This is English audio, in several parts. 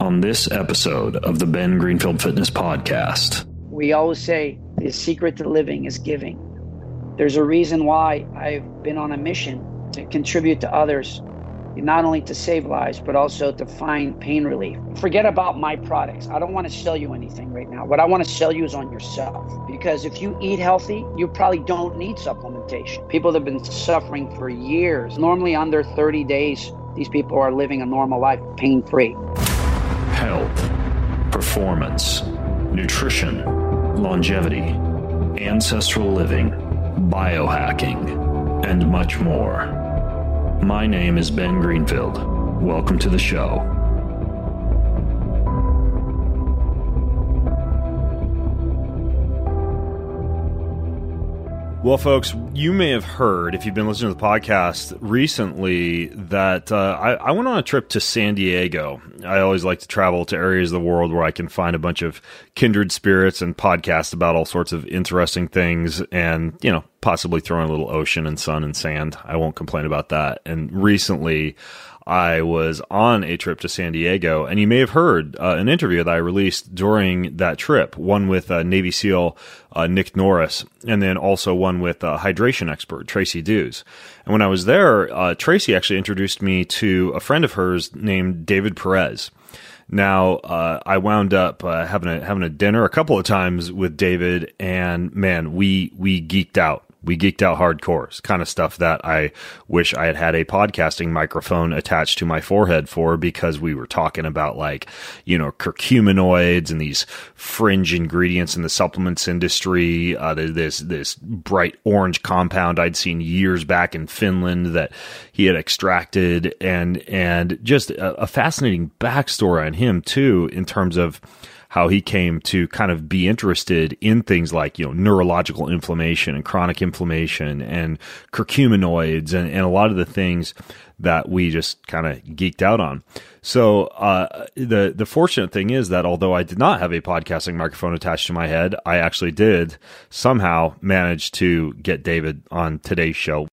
on this episode of the Ben Greenfield Fitness Podcast. We always say the secret to living is giving. There's a reason why I've been on a mission to contribute to others, not only to save lives, but also to find pain relief. Forget about my products. I don't want to sell you anything right now. What I want to sell you is on yourself. Because if you eat healthy, you probably don't need supplementation. People that have been suffering for years, normally under 30 days, these people are living a normal life, pain-free. Health, performance, nutrition, longevity, ancestral living, biohacking, and much more. My name is Ben Greenfield. Welcome to the show. Well, folks, you may have heard, if you've been listening to the podcast recently, that I went on a trip to San Diego. I always like to travel to areas of the world where I can find a bunch of kindred spirits and podcast about all sorts of interesting things and, you know, possibly throw in a little ocean and sun and sand. I won't complain about that. And recently, I was on a trip to San Diego, and you may have heard an interview that I released during that trip, one with Navy SEAL Nick Norris, and then also one with hydration expert Tracy Dews. And when I was there, Tracy actually introduced me to a friend of hers named David Perez. Now, I wound up having a dinner a couple of times with David, and man, we geeked out. We geeked out hardcore. It's kind of stuff that I wish I had a podcasting microphone attached to my forehead for, because we were talking about, like, you know, curcuminoids and these fringe ingredients in the supplements industry. This bright orange compound I'd seen years back in Finland that he had extracted, and just a fascinating backstory on him too, in terms of how he came to kind of be interested in things like, you know, neurological inflammation and chronic inflammation and curcuminoids and a lot of the things that we just kind of geeked out on. So the fortunate thing is that although I did not have a podcasting microphone attached to my head, I actually did somehow manage to get David on today's show.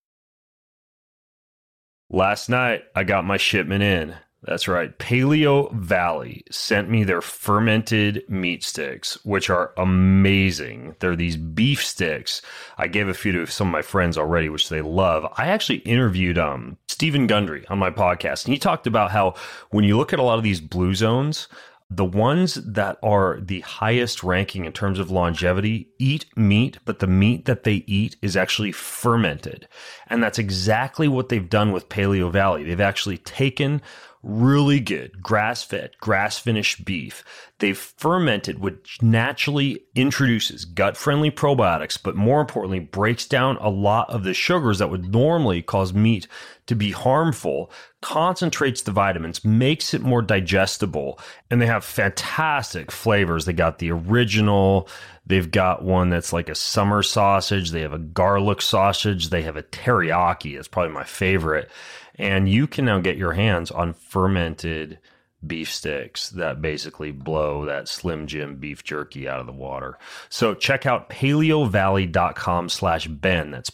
Last night, I got my shipment in. That's right. Paleo Valley sent me their fermented meat sticks, which are amazing. They're these beef sticks. I gave a few to some of my friends already, which they love. I actually interviewed Stephen Gundry on my podcast, and he talked about how when you look at a lot of these blue zones, the ones that are the highest ranking in terms of longevity eat meat, but the meat that they eat is actually fermented. And that's exactly what they've done with Paleo Valley. They've actually taken really good grass-fed, grass-finished beef. They've fermented, which naturally introduces gut-friendly probiotics, but more importantly, breaks down a lot of the sugars that would normally cause meat to be harmful, concentrates the vitamins, makes it more digestible, and they have fantastic flavors. They got the original, they've got one that's like a summer sausage, they have a garlic sausage, they have a teriyaki, it's probably my favorite. And you can now get your hands on fermented beef sticks that basically blow that Slim Jim beef jerky out of the water. So check out paleovalley.com/Ben. That's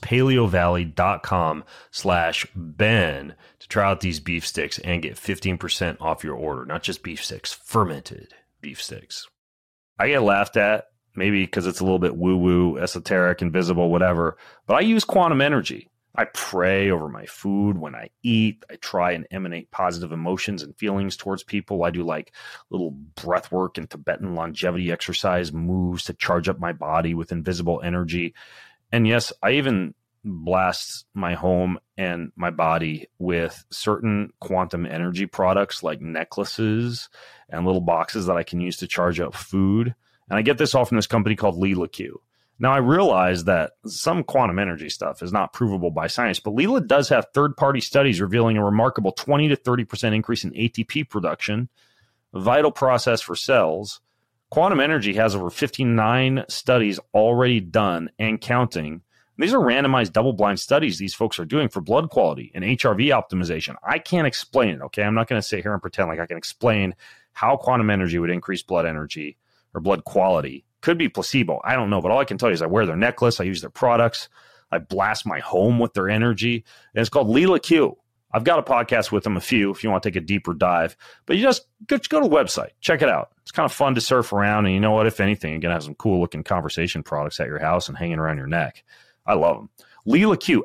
paleovalley.com/Ben to try out these beef sticks and get 15% off your order. Not just beef sticks, fermented beef sticks. I get laughed at, maybe because it's a little bit woo-woo, esoteric, invisible, whatever, but I use quantum energy. I pray over my food when I eat. I try and emanate positive emotions and feelings towards people. I do like little breath work and Tibetan longevity exercise moves to charge up my body with invisible energy. And yes, I even blast my home and my body with certain quantum energy products like necklaces and little boxes that I can use to charge up food. And I get this all from this company called Lila Q. Now, I realize that some quantum energy stuff is not provable by science, but Lila does have third-party studies revealing a remarkable 20 to 30% increase in ATP production, a vital process for cells. Quantum energy has over 59 studies already done and counting. These are randomized double-blind studies these folks are doing for blood quality and HRV optimization. I can't explain it, okay? I'm not going to sit here and pretend like I can explain how quantum energy would increase blood energy or blood quality. Could be placebo. I don't know. But all I can tell you is I wear their necklace. I use their products. I blast my home with their energy. And it's called Lila Q. I've got a podcast with them, a few, if you want to take a deeper dive. But you just go to the website. Check it out. It's kind of fun to surf around. And you know what? If anything, you're going to have some cool-looking conversation products at your house and hanging around your neck. I love them. LeelaQ,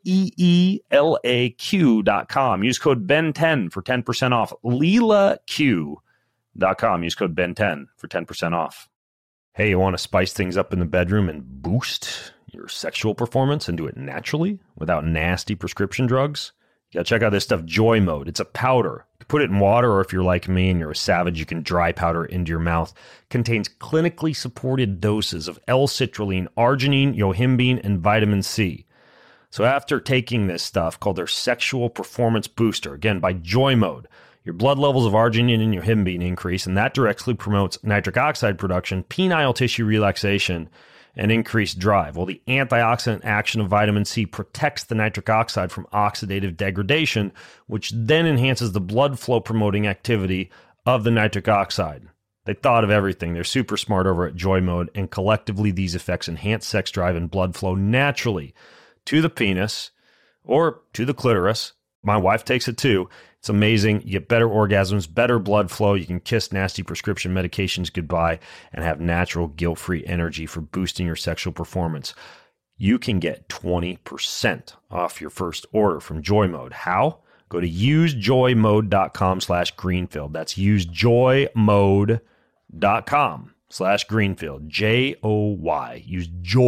LeelaQ.com. Use code BEN10 for 10% off. LeelaQ.com. Use code BEN10 for 10% off. Hey, you want to spice things up in the bedroom and boost your sexual performance and do it naturally without nasty prescription drugs? You got to check out this stuff, Joy Mode. It's a powder. You can put it in water, or if you're like me and you're a savage, you can dry powder into your mouth. Contains clinically supported doses of L-citrulline, arginine, yohimbine, and vitamin C. So after taking this stuff called their Sexual Performance Booster, again, by Joy Mode, your blood levels of arginine and yohimbine increase, and that directly promotes nitric oxide production, penile tissue relaxation, and increased drive. Well, the antioxidant action of vitamin C protects the nitric oxide from oxidative degradation, which then enhances the blood flow promoting activity of the nitric oxide. They thought of everything. They're super smart over at Joy Mode, and collectively these effects enhance sex drive and blood flow naturally to the penis or to the clitoris. My wife takes it too. It's amazing. You get better orgasms, better blood flow. You can kiss nasty prescription medications goodbye and have natural guilt-free energy for boosting your sexual performance. You can get 20% off your first order from Joy Mode. How? Go to usejoymode.com/Greenfield. That's usejoymode.com/Greenfield. Joy. Use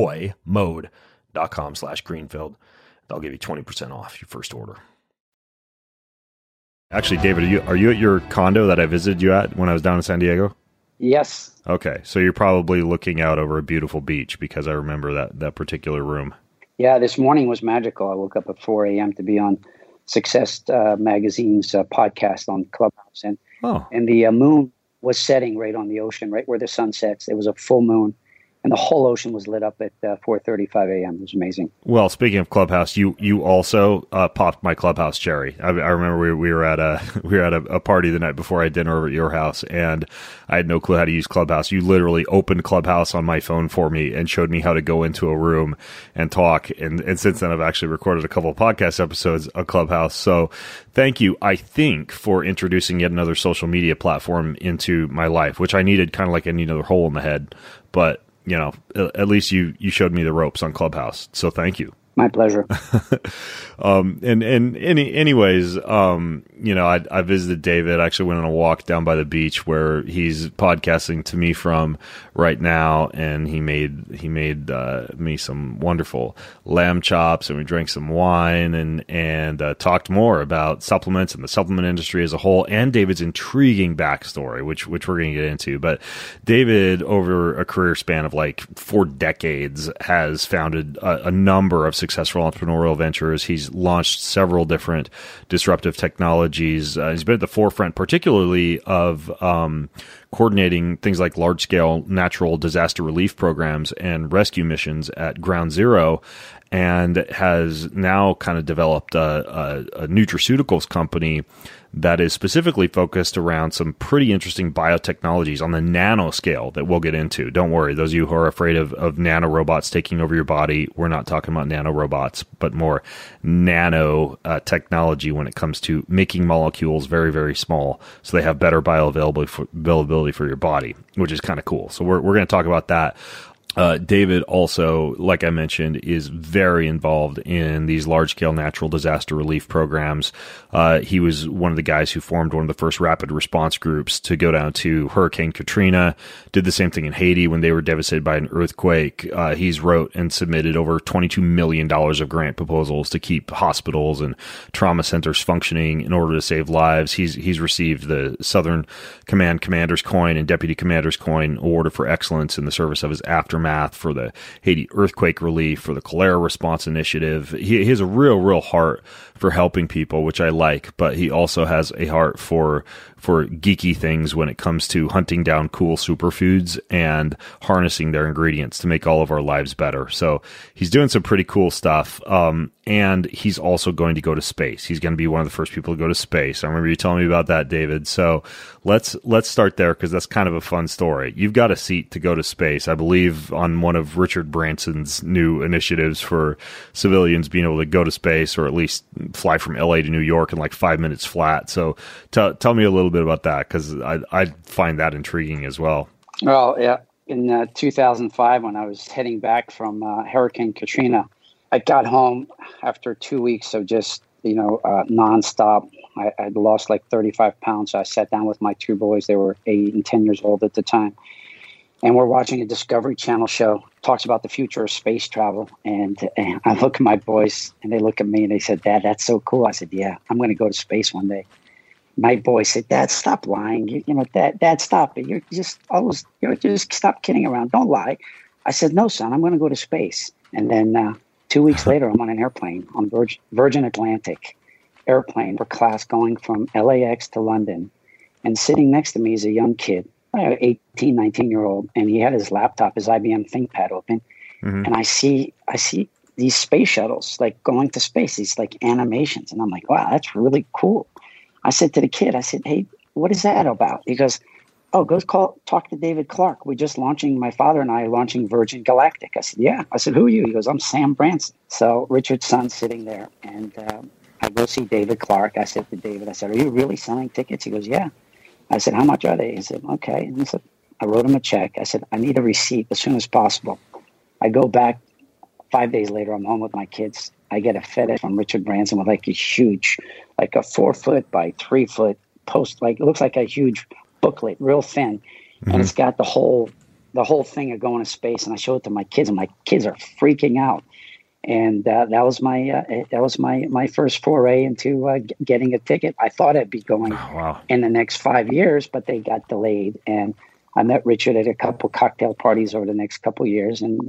joymode.com/Greenfield. They'll give you 20% off your first order. Actually, David, are you at your condo that I visited you at when I was down in San Diego? Yes. Okay, so you're probably looking out over a beautiful beach, because I remember that particular room. Yeah, this morning was magical. I woke up at 4 a.m. to be on Success Magazine's podcast on Clubhouse. And the moon was setting right on the ocean, right where the sun sets. It was a full moon. And the whole ocean was lit up at 4:35 a.m. It was amazing. Well, speaking of Clubhouse, you also popped my Clubhouse cherry. I remember we were at a party the night before I had dinner over at your house, and I had no clue how to use Clubhouse. You literally opened Clubhouse on my phone for me and showed me how to go into a room and talk. And since then, I've actually recorded a couple of podcast episodes of Clubhouse. So thank you, I think, for introducing yet another social media platform into my life, which I needed, kind of like I need another hole in the head, but you know, at least you showed me the ropes on Clubhouse. So thank you. My pleasure. Anyways, you know, I visited David. I actually went on a walk down by the beach where he's podcasting to me from right now, and he made me some wonderful lamb chops, and we drank some wine and talked more about supplements and the supplement industry as a whole, and David's intriguing backstory, which we're going to get into. But David, over a career span of like 4 decades, has founded a number of successful entrepreneurial ventures. He's launched several different disruptive technologies. He's been at the forefront, particularly of coordinating things like large-scale natural disaster relief programs and rescue missions at Ground Zero, and has now kind of developed a nutraceuticals company that is specifically focused around some pretty interesting biotechnologies on the nano scale that we'll get into. Don't worry, those of you who are afraid of nanorobots taking over your body, we're not talking about nanorobots, but more nano technology when it comes to making molecules very, very small so they have better bioavailability for your body, which is kind of cool. So we're going to talk about that. David also, like I mentioned, is very involved in these large-scale natural disaster relief programs. He was one of the guys who formed one of the first rapid response groups to go down to Hurricane Katrina, did the same thing in Haiti when they were devastated by an earthquake. He's wrote and submitted over $22 million of grant proposals to keep hospitals and trauma centers functioning in order to save lives. He's received the Southern Command Commander's Coin and Deputy Commander's Coin awarded for excellence in the service of his aftermath, for the Haiti earthquake relief, for the cholera response initiative. He has a real heart for helping people, which I like, but he also has a heart for for geeky things when it comes to hunting down cool superfoods and harnessing their ingredients to make all of our lives better. So he's doing some pretty cool stuff. And he's also going to go to space. He's going to be one of the first people to go to space. I remember you telling me about that, David. So let's start there, because that's kind of a fun story. You've got a seat to go to space, I believe, on one of Richard Branson's new initiatives for civilians being able to go to space, or at least fly from LA to New York in like 5 minutes flat. So tell me a little bit about that, because I find that intriguing as well. Well, yeah. In 2005, when I was heading back from Hurricane Katrina, I got home after 2 weeks of just, nonstop. I'd lost like 35 pounds. So I sat down with my two boys. They were 8 and 10 years old at the time. And we're watching a Discovery Channel show, talks about the future of space travel. And I look at my boys and they look at me and they said, "Dad, that's so cool." I said, "Yeah, I'm going to go to space one day." My boy said, "Dad, stop lying. Dad, stop it. You're just stop kidding around. Don't lie." I said, "No, son, I'm going to go to space." And then 2 weeks later, I'm on an airplane on Virgin Atlantic airplane for class going from LAX to London. And sitting next to me is a young kid, 18, 19-year-old, and he had his laptop, his IBM ThinkPad open. Mm-hmm. And I see these space shuttles like going to space, these like animations. And I'm like, wow, that's really cool. I said to the kid, I said, "Hey, what is that about?" He goes, "Oh, go talk to David Clark. My father and I are launching Virgin Galactic." I said, "Yeah." I said, "Who are you?" He goes, "I'm Sam Branson." So Richard's son's sitting there, and I go see David Clark. I said to David, "Are you really selling tickets?" He goes, "Yeah." I said, "How much are they?" He said, "Okay." And he said, I wrote him a check. I said, "I need a receipt as soon as possible." I go back 5 days later. I'm home with my kids. I get a FedEx from Richard Branson with like a huge, like a 4 foot by 3 foot post, like it looks like a huge booklet, real thin, and it's got the whole thing of going to space. And I show it to my kids, and my kids are freaking out. And that was my first foray into getting a ticket. I thought I'd be going in the next 5 years, but they got delayed. And I met Richard at a couple cocktail parties over the next couple of years, and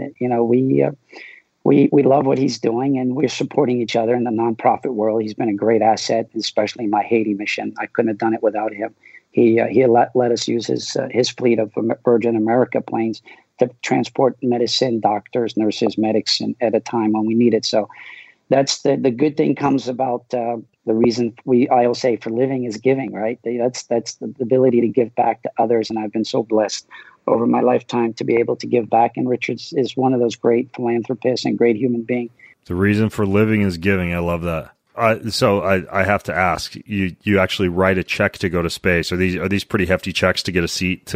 we love what he's doing, and we're supporting each other in the nonprofit world. He's been a great asset, especially my Haiti mission. I couldn't have done it without him. He let us use his fleet of Virgin America planes to transport medicine, doctors, nurses, medics at a time when we need it. So that's the good thing comes about the reason I will say for living is giving, right? That's the ability to give back to others. And I've been so blessed over my lifetime to be able to give back. And Richard is one of those great philanthropists and great human being. The reason for living is giving. I love that. So I have to ask, you actually write a check to go to space. Are these pretty hefty checks to get a seat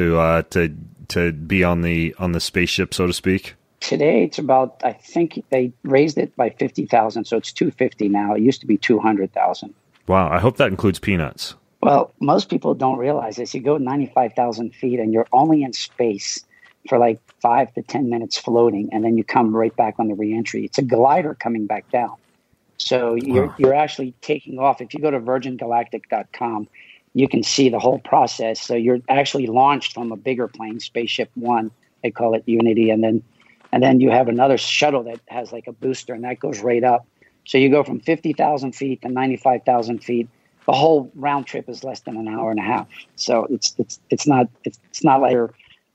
to be on the spaceship, so to speak? Today it's about, I think they raised it by 50,000, so it's 250 now. It used to be 200,000. Wow, I hope that includes peanuts. Well, most people don't realize this. You go 95,000 feet and you're only in space for like 5 to 10 minutes floating, and then you come right back on the reentry. It's a glider coming back down. So you're actually taking off. If you go to virgingalactic.com, you can see the whole process. So you're actually launched from a bigger plane, Spaceship One. They call it Unity, and then you have another shuttle that has like a booster, and that goes right up. So you go from 50,000 feet to 95,000 feet. The whole round trip is less than an hour and a half. So it's not like you're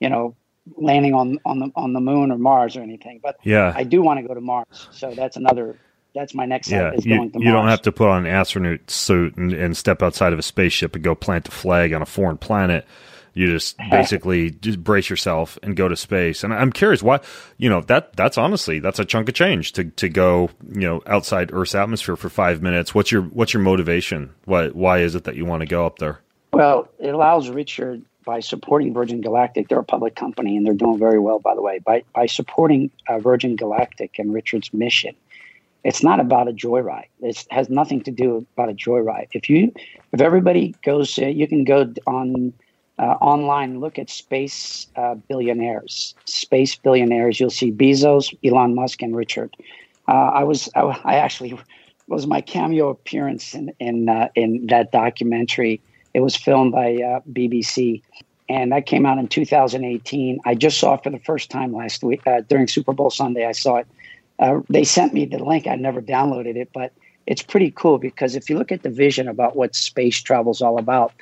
landing on the moon or Mars or anything. But yeah, I do want to go to Mars. So that's my next step is going to Mars. You don't have to put on an astronaut suit and step outside of a spaceship and go plant a flag on a foreign planet. You just basically just brace yourself and go to space. And I'm curious why, that's honestly, that's a chunk of change to go, outside Earth's atmosphere for 5 minutes. What's your motivation? Why is it that you want to go up there? Well, it allows Richard, by supporting Virgin Galactic, they're a public company and they're doing very well, by the way, by supporting Virgin Galactic and Richard's mission. It's not about a joyride. It has nothing to do about a joyride. If everybody goes, you can go on online, look at space billionaires. Space billionaires. You'll see Bezos, Elon Musk, and Richard. I actually was my cameo appearance in that documentary. It was filmed by BBC, and that came out in 2018. I just saw it for the first time last week during Super Bowl Sunday. I saw it. They sent me the link. I never downloaded it, but it's pretty cool because if you look at the vision about what space travel is all about,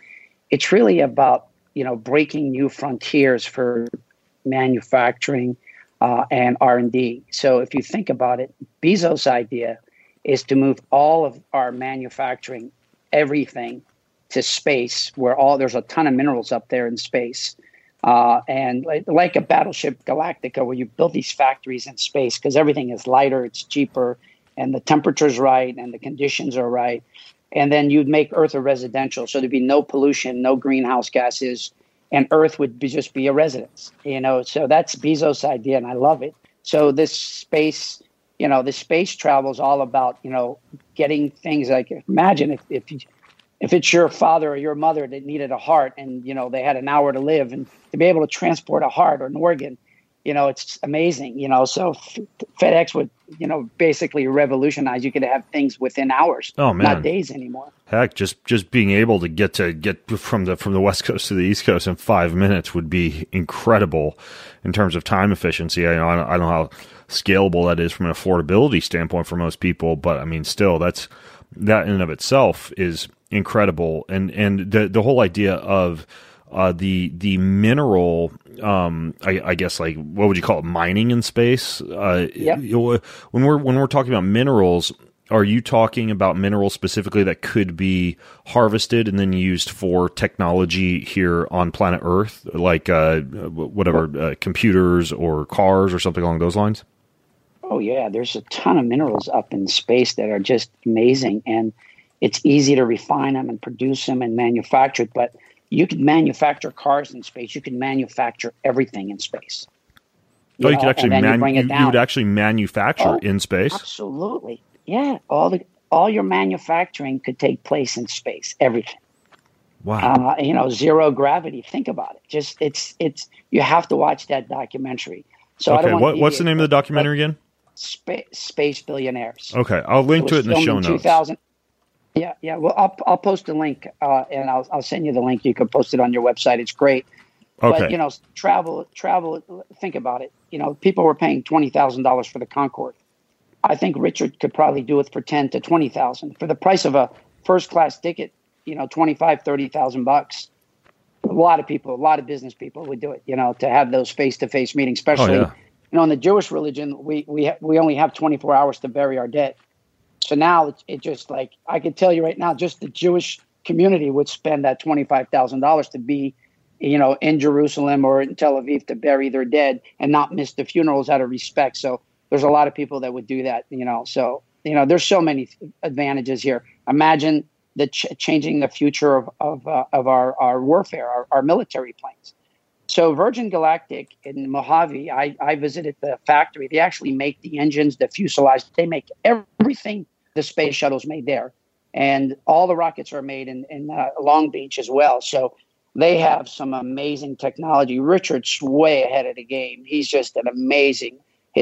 it's really about, breaking new frontiers for manufacturing and R&D. So if you think about it, Bezos' idea is to move all of our manufacturing, everything, to space, where there's a ton of minerals up there in space. And like a battleship Galactica, where you build these factories in space because everything is lighter, it's cheaper, and the temperature's right, and the conditions are right. And then you'd make Earth a residential, so there'd be no pollution, no greenhouse gases, and Earth would just be a residence. So that's Bezos' idea, and I love it. So this space, the space travel is all about, getting things like, imagine if it's your father or your mother that needed a heart, and they had an hour to live, and to be able to transport a heart or an organ, it's amazing. So FedEx would basically revolutionize. You could have things within hours, not days anymore. Heck, just being able to get from the West Coast to the East Coast in 5 minutes would be incredible in terms of time efficiency. I don't know how scalable that is from an affordability standpoint for most people, but I mean, still, that in and of itself is incredible. And the whole idea of the mineral, I guess, like, what would you call it, mining in space? Yep. When we're talking about minerals, are you talking about minerals specifically that could be harvested and then used for technology here on planet Earth, like computers or cars or something along those lines? Oh yeah, there's a ton of minerals up in space that are just amazing, and it's easy to refine them and produce them and manufacture it. But you could manufacture cars in space. You could manufacture everything in space. You could actually you would actually manufacture in space? Absolutely. Yeah. All your manufacturing could take place in space. Everything. Wow. Zero gravity. Think about it. Just it's you have to watch that documentary. So okay. What's the name of the documentary again? Space Billionaires. Okay. I'll link to it in the show notes. 2000. Yeah. Well, I'll post a link, and I'll send you the link. You can post it on your website. It's great. Okay. But travel. Think about it. People were paying $20,000 for the Concorde. I think Richard could probably do it for $10,000 to $20,000 for the price of a first class ticket. $25,000-$30,000. A lot of people, a lot of business people would do it. To have those face to face meetings, especially in the Jewish religion, we only have 24 hours to bury our dead. So now it just, like, I could tell you right now, just the Jewish community would spend that $25,000 to be, in Jerusalem or in Tel Aviv to bury their dead and not miss the funerals out of respect. So there's a lot of people that would do that, So, there's so many advantages here. Imagine changing the future of our warfare, our military planes. So Virgin Galactic in Mojave, I visited the factory. They actually make the engines, the fuselage. They make everything the space shuttle's made there. And all the rockets are made in Long Beach as well. So they have some amazing technology. Richard's way ahead of the game. He's just an amazing.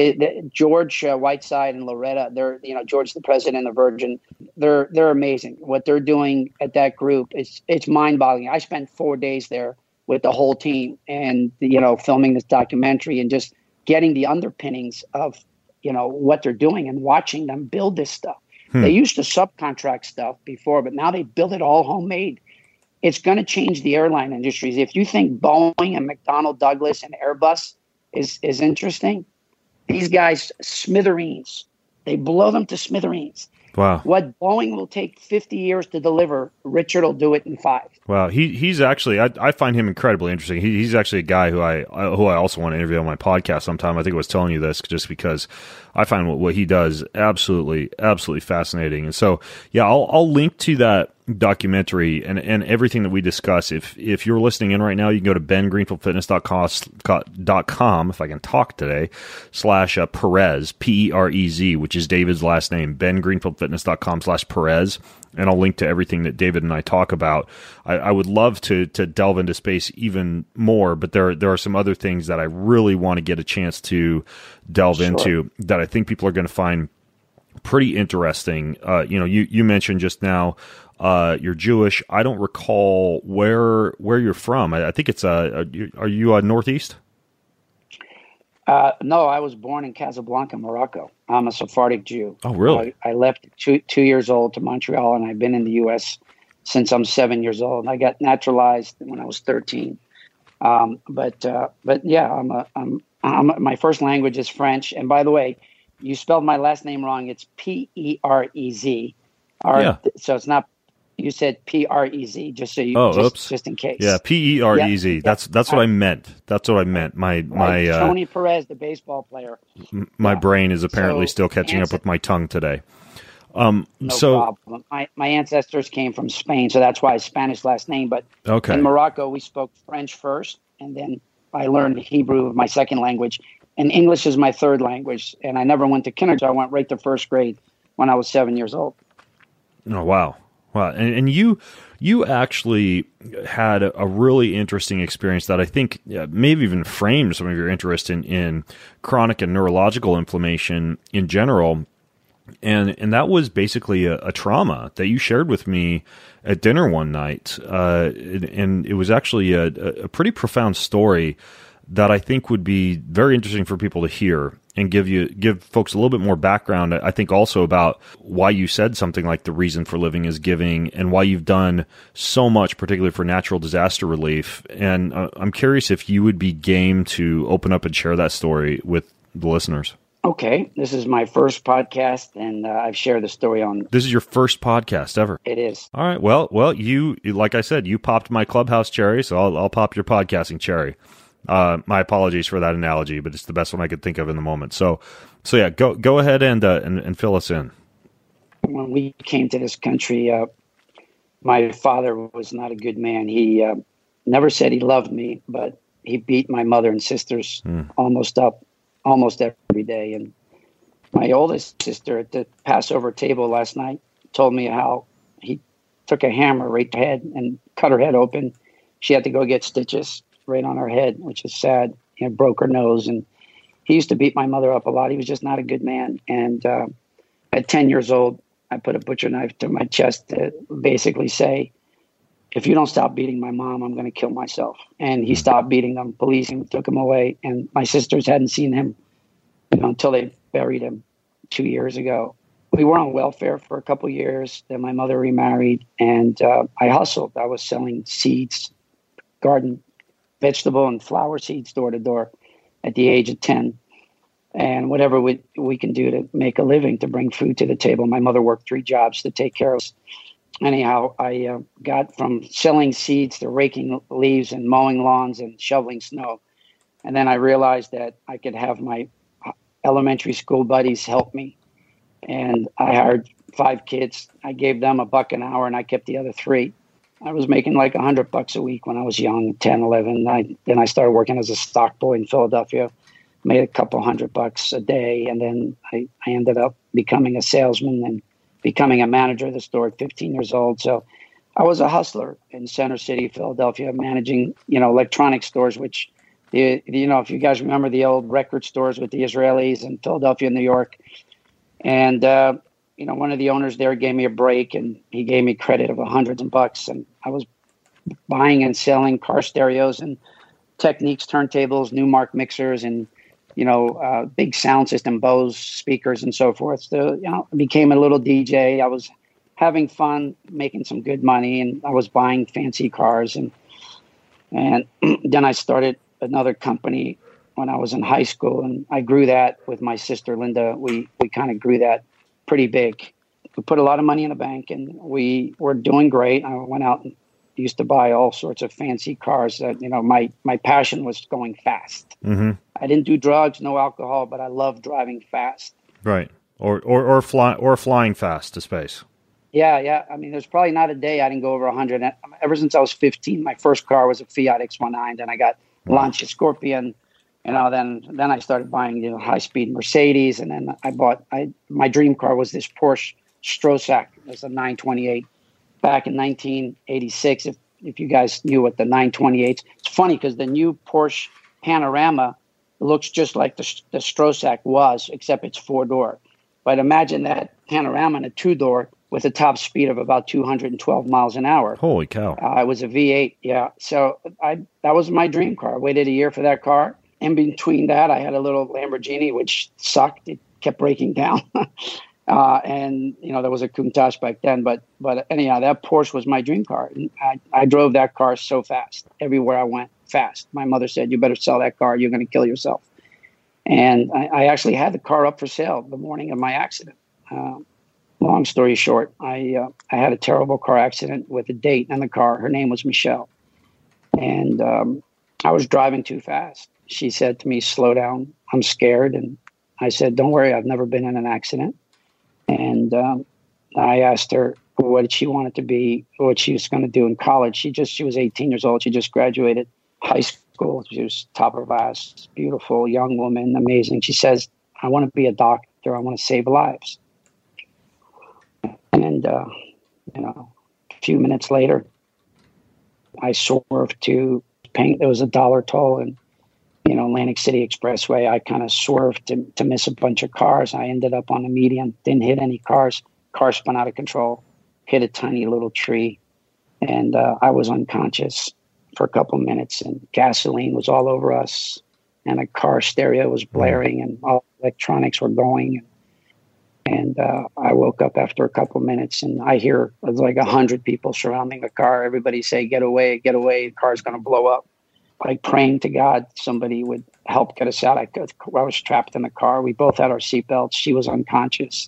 George Whiteside and Loretta, George, the president of Virgin, they're amazing. What they're doing at that group, it's mind-boggling. I spent 4 days there with the whole team, and filming this documentary and just getting the underpinnings of what they're doing and watching them build this stuff. They used to subcontract stuff before, but now they build it all homemade. It's going to change the airline industries. If you think Boeing and McDonnell Douglas and Airbus is interesting, these guys, smithereens. They blow them to smithereens. Wow. What Boeing will take 50 years to deliver, Richard will do it in 5. Wow. He's actually, I find him incredibly interesting. He's actually a guy who I also want to interview on my podcast sometime. I think I was telling you this just because I find what he does absolutely fascinating. And so, yeah, I'll link to that documentary and everything that we discuss. If you're listening in right now, you can go to bengreenfieldfitness.com, if I can talk today, /Perez, Perez, which is David's last name, bengreenfieldfitness.com/Perez. And I'll link to everything that David and I talk about. I would love to delve into space even more, but there are some other things that I really want to get a chance to delve into that I think people are going to find pretty interesting. You mentioned just now you're Jewish. I don't recall where you're from. I think it's are you Northeast? No, I was born in Casablanca, Morocco. I'm a Sephardic Jew. Oh, really? I left at two years old to Montreal, and I've been in the U.S. since I'm 7 years old. I got naturalized when I was 13. But yeah, my first language is French. And by the way, you spelled my last name wrong. It's Perez. Yeah. So it's not. You said Prez. Just so you. Oops. Just in case. Yeah, Perez. Yeah. That's what I meant. That's what I meant. My Tony Perez, the baseball player. My brain is apparently still catching up with my tongue today. No problem. My ancestors came from Spain, so that's why it's Spanish last name. But in Morocco, we spoke French first, and then I learned Hebrew, my second language, and English is my third language. And I never went to kindergarten. I went right to first grade when I was 7 years old. Oh, wow. Wow. And you actually had a really interesting experience that I think maybe even framed some of your interest in chronic and neurological inflammation in general. And that was basically a trauma that you shared with me at dinner one night. And it was actually a pretty profound story that I think would be very interesting for people to hear and give folks a little bit more background. I think also about why you said something like the reason for living is giving, and why you've done so much, particularly for natural disaster relief. And I'm curious if you would be game to open up and share that story with the listeners. Okay, this is my first podcast, and I've shared the story on. This is your first podcast ever. It is. All right. Well, you, like I said, you popped my clubhouse cherry, so I'll pop your podcasting cherry. My apologies for that analogy, but it's the best one I could think of in the moment. So yeah, go ahead and fill us in. When we came to this country, my father was not a good man. He never said he loved me, but he beat my mother and sisters almost every day. And my oldest sister at the Passover table last night told me how he took a hammer right to her head and cut her head open. She had to go get stitches right on her head, which is sad. Broke her nose. And he used to beat my mother up a lot. He was just not a good man. And at 10 years old, I put a butcher knife to my chest to basically say, if you don't stop beating my mom, I'm going to kill myself. And he stopped beating them. Police took him away. And my sisters hadn't seen him until they buried him 2 years ago. We were on welfare for a couple of years. Then my mother remarried, and I hustled. I was selling seeds, garden, vegetable, and flower seeds door to door at the age of 10. And whatever we can do to make a living, to bring food to the table. My mother worked 3 jobs to take care of us. Anyhow, I got from selling seeds to raking leaves and mowing lawns and shoveling snow. And then I realized that I could have my elementary school buddies help me. And I hired 5 kids. I gave them $1 an hour, and I kept the other 3. I was making like $100 a week when I was young, 10, 11. Then I started working as a stock boy in Philadelphia, made a couple $100 a day. And then I ended up becoming a salesman and becoming a manager of the store at 15 years old. So I was a hustler in Center City, Philadelphia, managing, electronic stores, which, if you guys remember the old record stores with the Israelis in Philadelphia, New York. And, one of the owners there gave me a break, and he gave me credit of hundreds of bucks. And I was buying and selling car stereos and Techniques turntables, Newmark mixers, and big sound system, Bose speakers, and so forth. So I became a little DJ. I was having fun, making some good money, and I was buying fancy cars. And then I started another company when I was in high school, and I grew that with my sister Linda. We kind of grew that pretty big. We put a lot of money in the bank, and we were doing great. I went out and used to buy all sorts of fancy cars. That my passion was going fast. Mm-hmm. I didn't do drugs, no alcohol, but I loved driving fast. Right, or flying fast to space. Yeah. I mean, there's probably not a day I didn't go over 100. Ever since I was 15, my first car was a Fiat X19. Then I got Lancia Scorpion. Then I started buying high-speed Mercedes, and then my dream car was this Porsche Strosach. It was a 928 back in 1986. If you guys knew what the 928s, it's funny because the new Porsche Panorama looks just like the Strosach was, except it's 4-door. But imagine that Panorama in a 2-door with a top speed of about 212 miles an hour. Holy cow! It was a V8. Yeah, so that was my dream car. I waited a year for that car. In between that, I had a little Lamborghini, which sucked. It kept breaking down. And, there was a Countach back then. But anyhow, that Porsche was my dream car. And I drove that car so fast. Everywhere I went, fast. My mother said, you better sell that car. You're going to kill yourself. And I actually had the car up for sale the morning of my accident. Long story short, I had a terrible car accident with a date in the car. Her name was Michelle. And I was driving too fast. She said to me, slow down. I'm scared. And I said, don't worry. I've never been in an accident. And I asked her what she wanted to be, what she was going to do in college. She was 18 years old. She just graduated high school. She was top of her class, beautiful young woman, amazing. She says, I want to be a doctor. I want to save lives. And, a few minutes later, I swerved to paint. There was a $1 toll and, Atlantic City Expressway. I kind of swerved to miss a bunch of cars. I ended up on the median, didn't hit any cars. Car spun out of control, hit a tiny little tree. And I was unconscious for a couple of minutes, and gasoline was all over us. And a car stereo was blaring and all electronics were going. And I woke up after a couple of minutes, and I hear like 100 people surrounding the car. Everybody say, get away, the car's going to blow up. Like praying to God, somebody would help get us out. I was trapped in the car. We both had our seatbelts. She was unconscious.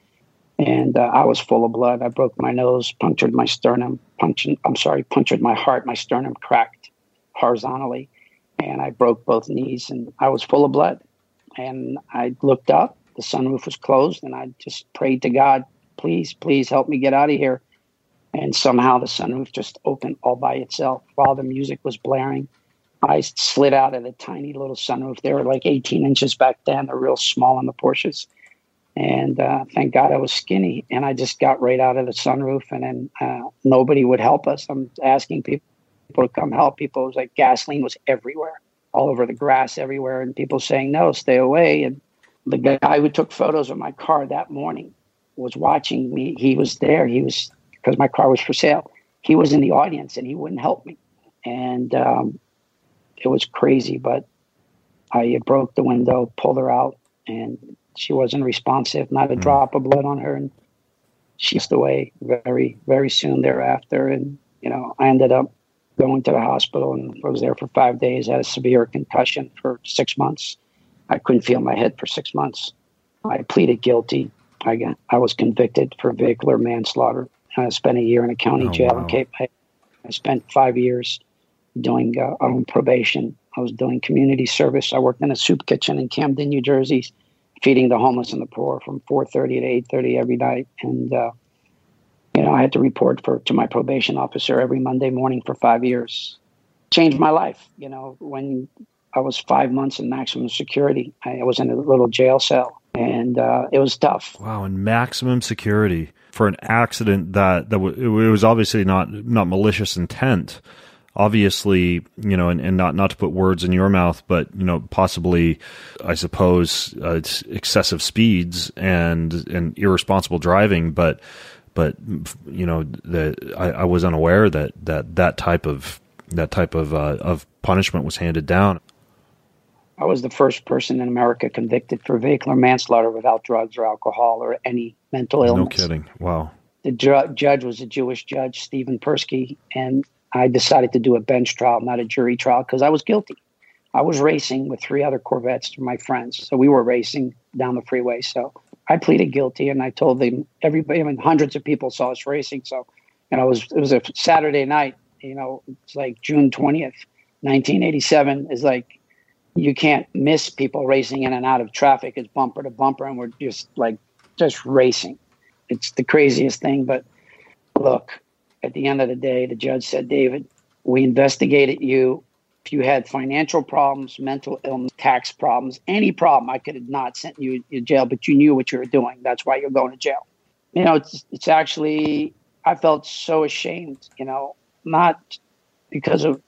And I was full of blood. I broke my nose, punctured my sternum, punctured my heart. My sternum cracked horizontally, and I broke both knees, and I was full of blood. And I looked up. The sunroof was closed, and I just prayed to God, please, please help me get out of here. And somehow the sunroof just opened all by itself while the music was blaring. I slid out of the tiny little sunroof. They were like 18 inches back then. They're real small on the Porsches. And thank God I was skinny. And I just got right out of the sunroof. And then nobody would help us. I'm asking people to come help. People, it was like gasoline was everywhere, all over the grass everywhere. And people saying, no, stay away. And the guy who took photos of my car that morning was watching me. He was there. Because my car was for sale. He was in the audience and he wouldn't help me. And it was crazy, but I broke the window, pulled her out, and she wasn't responsive, not a drop of blood on her. And she passed away very, very soon thereafter. And, I ended up going to the hospital and was there for 5 days, had a severe concussion for 6 months. I couldn't feel my head for 6 months. I pleaded guilty. I was convicted for vehicular manslaughter. I spent a year in a county jail in Cape May. I spent 5 years doing on probation. I was doing community service. I worked in a soup kitchen in Camden, New Jersey, feeding the homeless and the poor from 4:30 to 8:30 every night. And, I had to report to my probation officer every Monday morning for 5 years. Changed my life. When I was 5 months in maximum security, I was in a little jail cell, and it was tough. Wow, in maximum security for an accident it was obviously not malicious intent. Obviously, and not to put words in your mouth, but, possibly, I suppose, it's excessive speeds and irresponsible driving. But I was unaware that type of punishment was handed down. I was the first person in America convicted for vehicular manslaughter without drugs or alcohol or any mental illness. No kidding. Wow. The judge was a Jewish judge, Stephen Persky, and I decided to do a bench trial, not a jury trial, because I was guilty. I was racing with 3 other Corvettes to my friends. So we were racing down the freeway. So I pleaded guilty, and I told them, everybody, hundreds of people saw us racing. So, it was a Saturday night, it's like June 20th, 1987 is like, you can't miss people racing in and out of traffic. It's bumper to bumper, and we're just racing. It's the craziest thing. But look, at the end of the day, the judge said, David, we investigated you. If you had financial problems, mental illness, tax problems, any problem, I could have not sent you to jail, but you knew what you were doing. That's why you're going to jail. It's actually, I felt so ashamed, not because of,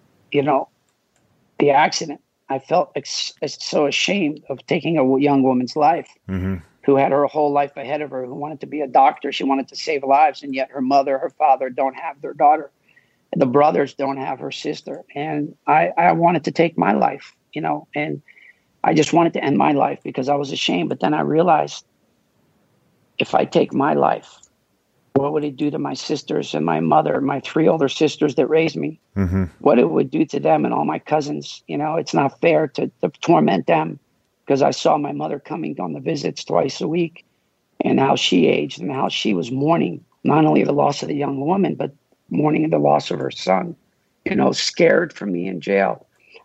the accident. I felt so ashamed of taking a young woman's life. Mm-hmm. Who had her whole life ahead of her, who wanted to be a doctor. She wanted to save lives, and yet her mother, her father don't have their daughter. And the brothers don't have her sister. And I wanted to take my life, and I just wanted to end my life because I was ashamed. But then I realized if I take my life, what would it do to my sisters and my mother, my 3 older sisters that raised me? Mm-hmm. What it would do to them and all my cousins. It's not fair to torment them, because I saw my mother coming on the visits twice a week and how she aged and how she was mourning not only the loss of the young woman, but mourning the loss of her son, scared for me in jail.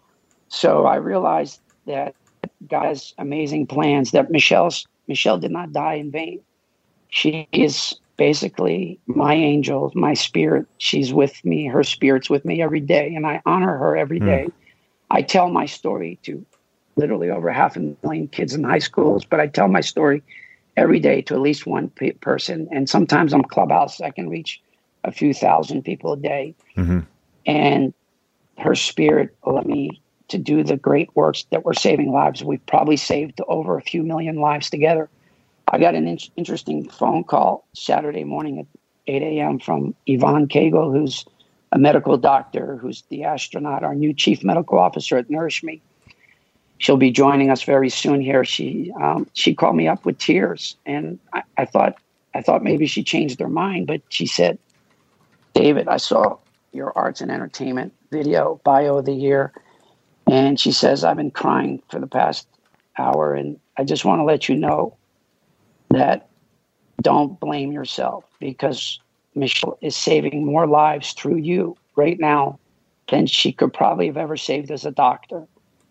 So I realized that God has amazing plans, that Michelle did not die in vain. She is basically my angel, my spirit. She's with me. Her spirit's with me every day, and I honor her every day. I tell my story to literally over 500,000 kids in high schools, but I tell my story every day to at least one person. And sometimes on Clubhouse, I can reach a few thousand people a day. Mm-hmm. And her spirit allowed me to do the great works that we're saving lives. We've probably saved over a few million lives together. I got an interesting phone call Saturday morning at 8 a.m. from Yvonne Cagle, who's a medical doctor, who's the astronaut, our new chief medical officer at Nourish Me. She'll be joining us very soon here. She called me up with tears, and I thought maybe she changed her mind, but she said, "David, I saw your arts and entertainment video, bio of the year," and she says, "I've been crying for the past hour, and I just want to let you know that don't blame yourself, because Michelle is saving more lives through you right now than she could probably have ever saved as a doctor.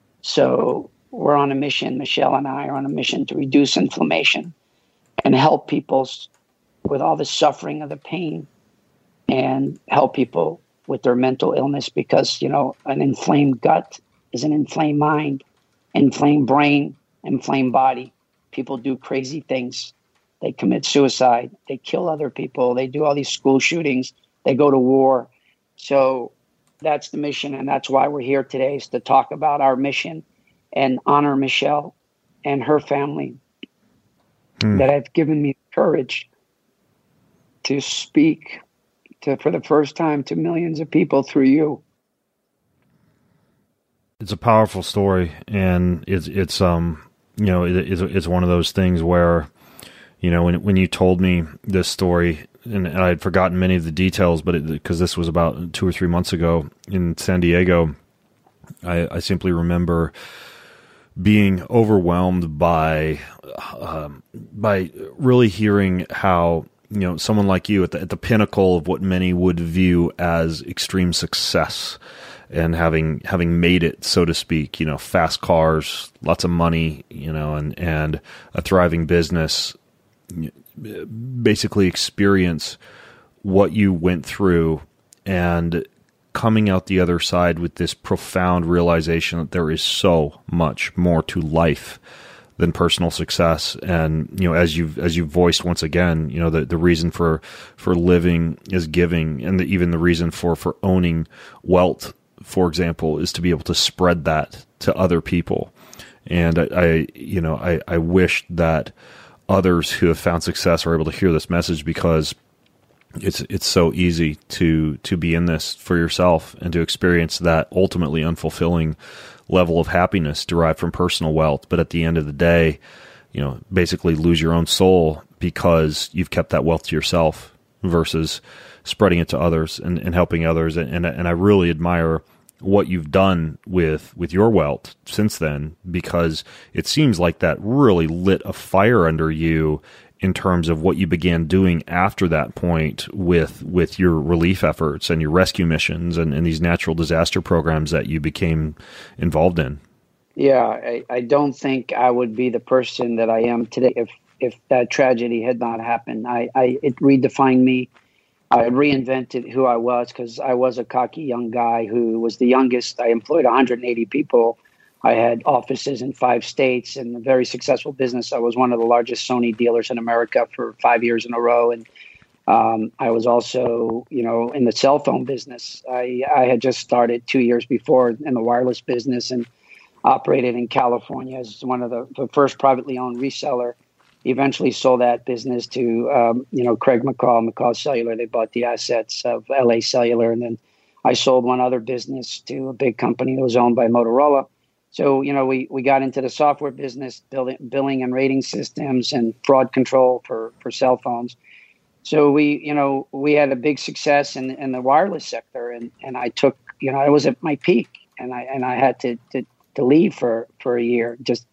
So we're on a mission. Michelle and I are on a mission to reduce inflammation and help people with all the suffering of the pain, and help people with their mental illness, because, an inflamed gut is an inflamed mind, inflamed brain, inflamed body. People do crazy things. They commit suicide. They kill other people. They do all these school shootings. They go to war. So that's the mission, and that's why we're here today, is to talk about our mission and honor Michelle and her family that have given me courage to speak for the first time to millions of people through you. It's a powerful story, and it's one of those things where, when you told me this story, and I had forgotten many of the details, but because this was about 2 or 3 months ago in San Diego, I simply remember being overwhelmed by really hearing how, someone like you at the pinnacle of what many would view as extreme success, and having made it, so to speak, fast cars, lots of money, and a thriving business, basically experience what you went through, and coming out the other side with this profound realization that there is so much more to life than personal success. And, as you've voiced once again, the reason for living is giving, and even the reason for owning wealth, for example, is to be able to spread that to other people. And I wish that others who have found success are able to hear this message, because it's so easy to be in this for yourself and to experience that ultimately unfulfilling level of happiness derived from personal wealth. But at the end of the day, basically lose your own soul because you've kept that wealth to yourself versus spreading it to others and helping others. And I really admire what you've done with your wealth since then, because it seems like that really lit a fire under you in terms of what you began doing after that point with your relief efforts and your rescue missions and these natural disaster programs that you became involved in. Yeah, I don't think I would be the person that I am today if that tragedy had not happened. It redefined me. I reinvented who I was, because I was a cocky young guy who was the youngest. I employed 180 people. I had offices in 5 states and a very successful business. I was one of the largest Sony dealers in America for 5 years in a row. And I was also, in the cell phone business. I had just started 2 years before in the wireless business and operated in California as one of the first privately owned reseller. Eventually sold that business to, Craig McCaw Cellular. They bought the assets of LA Cellular. And then I sold one other business to a big company that was owned by Motorola. So, we got into the software business, billing and rating systems and fraud control for cell phones. So we had a big success in the wireless sector, and I took, I was at my peak, and I had to leave for a year, just,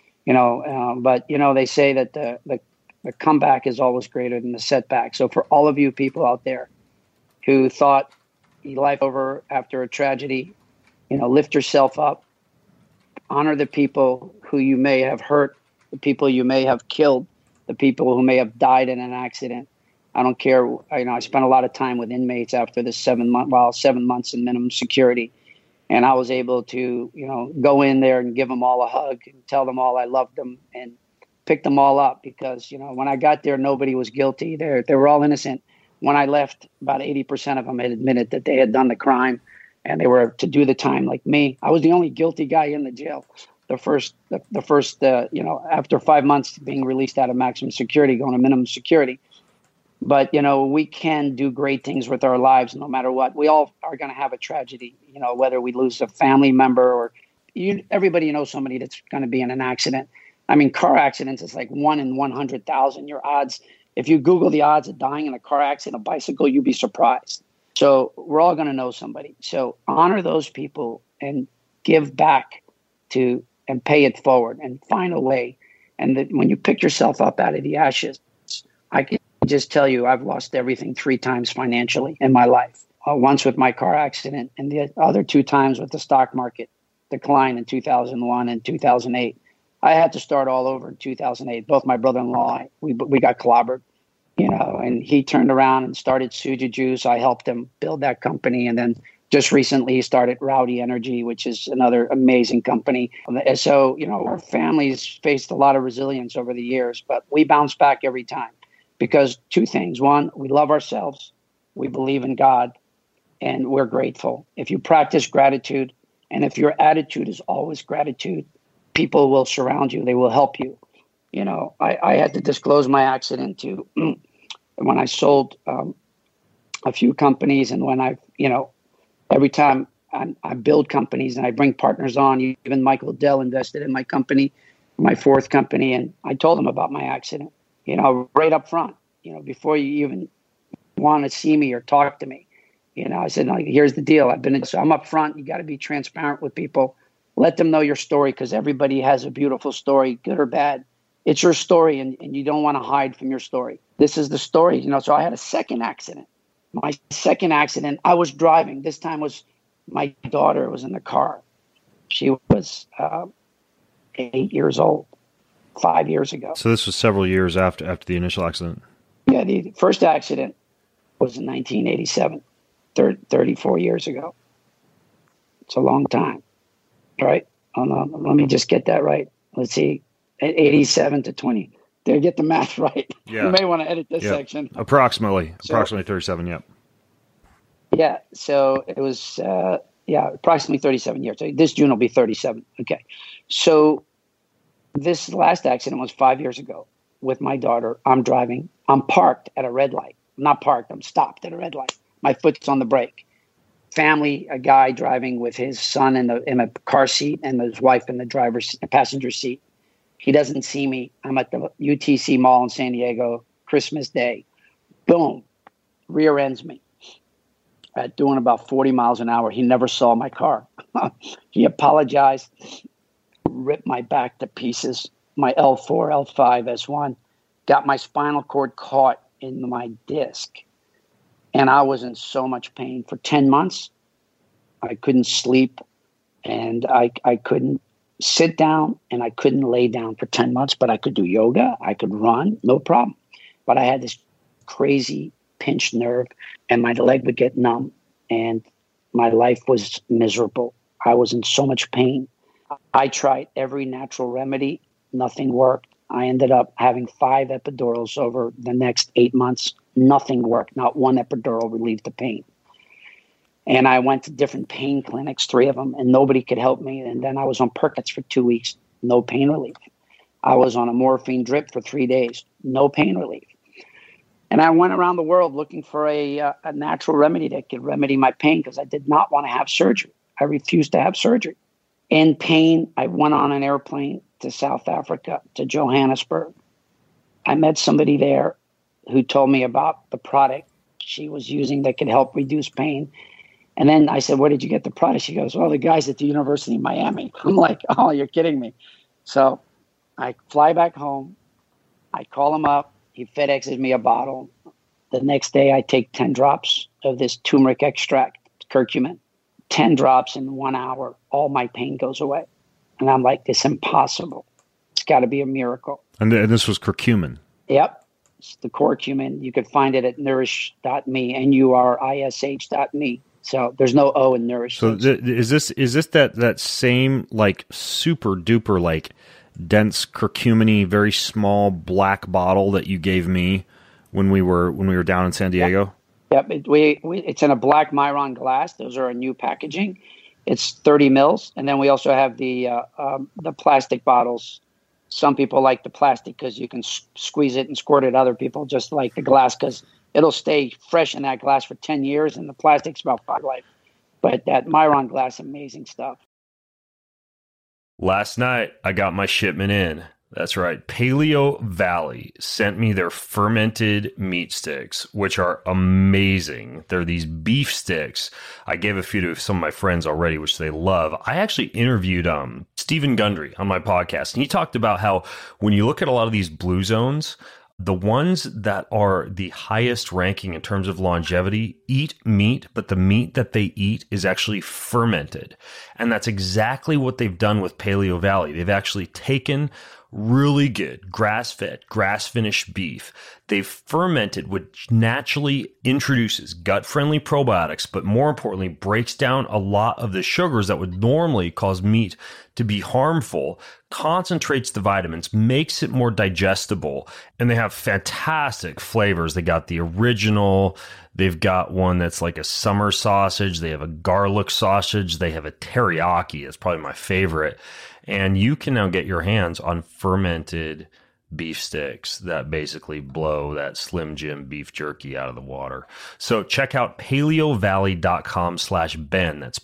but they say that the comeback is always greater than the setback. So for all of you people out there who thought life over after a tragedy, lift yourself up, honor the people who you may have hurt, the people you may have killed, the people who may have died in an accident. I don't care. I spent a lot of time with inmates after the 7 months in minimum security. And I was able to, go in there and give them all a hug and tell them all I loved them and pick them all up, because, when I got there, nobody was guilty. They were all innocent. When I left, about 80% of them had admitted that they had done the crime and they were to do the time like me. I was the only guilty guy in the jail. The first, after 5 months being released out of maximum security, going to minimum security. But, we can do great things with our lives no matter what. We all are going to have a tragedy, whether we lose a family member or everybody knows somebody that's going to be in an accident. I mean, car accidents is like 1 in 100,000. Your odds, if you Google the odds of dying in a car accident, a bicycle, you'd be surprised. So we're all going to know somebody. So honor those people and give back and pay it forward and find a way. And when you pick yourself up out of the ashes, I can just tell you, I've lost everything 3 times financially in my life. Once with my car accident, and the other 2 times with the stock market decline in 2001 and 2008. I had to start all over in 2008. Both my brother-in-law, we got clobbered, and he turned around and started Suja Juice. I helped him build that company. And then just recently he started Rowdy Energy, which is another amazing company. So, our families faced a lot of resilience over the years, but we bounce back every time. Because 2 things. 1, we love ourselves, we believe in God, and we're grateful. If you practice gratitude, and if your attitude is always gratitude, people will surround you. They will help you. I had to disclose my accident to when I sold a few companies, and when every time I build companies and I bring partners on, even Michael Dell invested in my company, my 4th company, and I told him about my accident. Right up front, before you even want to see me or talk to me, I said, no, here's the deal. So I'm up front. You got to be transparent with people. Let them know your story, because everybody has a beautiful story, good or bad. It's your story, and you don't want to hide from your story. This is the story, So I had a second accident. My second accident, I was driving. This time my daughter was in the car. She was 8 years old. 5 years ago. So this was several years after the initial accident. Yeah, the first accident was in 1987, 34 years ago. It's a long time, right? Let me just get that right. Let's see, 87 to 20. Did I get the math right? Yeah. You may want to edit this section. Approximately 37, yep. Yeah, so it was, approximately 37 years. So this June will be 37. Okay, so this last accident was 5 years ago with my daughter. I'm driving. I'm parked at a red light. I'm not parked. I'm stopped at a red light. My foot's on the brake. Family, a guy driving with his son in a car seat and his wife in the passenger seat. He doesn't see me. I'm at the UTC Mall in San Diego, Christmas Day. Boom, rear ends me at doing about 40 miles an hour. He never saw my car. He apologized. Ripped my back to pieces, my L4, L5, S1, got my spinal cord caught in my disc. And I was in so much pain for 10 months. I couldn't sleep, and I couldn't sit down, and I couldn't lay down for 10 months, but I could do yoga. I could run, no problem. But I had this crazy pinched nerve, and my leg would get numb, and my life was miserable. I was in so much pain. I tried every natural remedy. Nothing worked. I ended up having 5 epidurals over the next 8 months. Nothing worked. Not one epidural relieved the pain. And I went to different pain clinics, 3 of them, and nobody could help me. And then I was on Percocets for 2 weeks. No pain relief. I was on a morphine drip for 3 days. No pain relief. And I went around the world looking for a natural remedy that could remedy my pain, because I did not want to have surgery. I refused to have surgery. In pain, I went on an airplane to South Africa, to Johannesburg. I met somebody there who told me about the product she was using that could help reduce pain. And then I said, where did you get the product? She goes, well, the guys at the University of Miami. I'm like, oh, you're kidding me. So I fly back home. I call him up. He FedExes me a bottle. The next day, I take 10 drops of this turmeric extract, curcumin. 10 drops in 1 hour. All my pain goes away. And I'm like, it's impossible. It's got to be a miracle. And this was curcumin. Yep. It's the curcumin. You could find it at nourish.me, NURISH.me. So there's no O in Nourish. So is this that same like super duper like dense curcumin-y, very small black bottle that you gave me when we were down in San Diego? Yep. It's in a black Myron glass. Those are a new packaging. It's 30 mils, and then we also have the plastic bottles. Some people like the plastic because you can squeeze it and squirt it. Other people just like the glass because it'll stay fresh in that glass for 10 years, and the plastic's about 5 life. But that Myron glass, amazing stuff. Last night, I got my shipment in. That's right. Paleo Valley sent me their fermented meat sticks, which are amazing. They're these beef sticks. I gave a few to some of my friends already, which they love. I actually interviewed Stephen Gundry on my podcast, and he talked about how when you look at a lot of these blue zones, the ones that are the highest ranking in terms of longevity eat meat, but the meat that they eat is actually fermented. And that's exactly what they've done with Paleo Valley. They've actually taken really good grass-fed, grass-finished beef. They've fermented, which naturally introduces gut-friendly probiotics, but more importantly, breaks down a lot of the sugars that would normally cause meat to be harmful, concentrates the vitamins, makes it more digestible, and they have fantastic flavors. They got the original, they've got one that's like a summer sausage, they have a garlic sausage, they have a teriyaki, it's probably my favorite. And you can now get your hands on fermented beef sticks that basically blow that Slim Jim beef jerky out of the water. So check out paleovalley.com/Ben. That's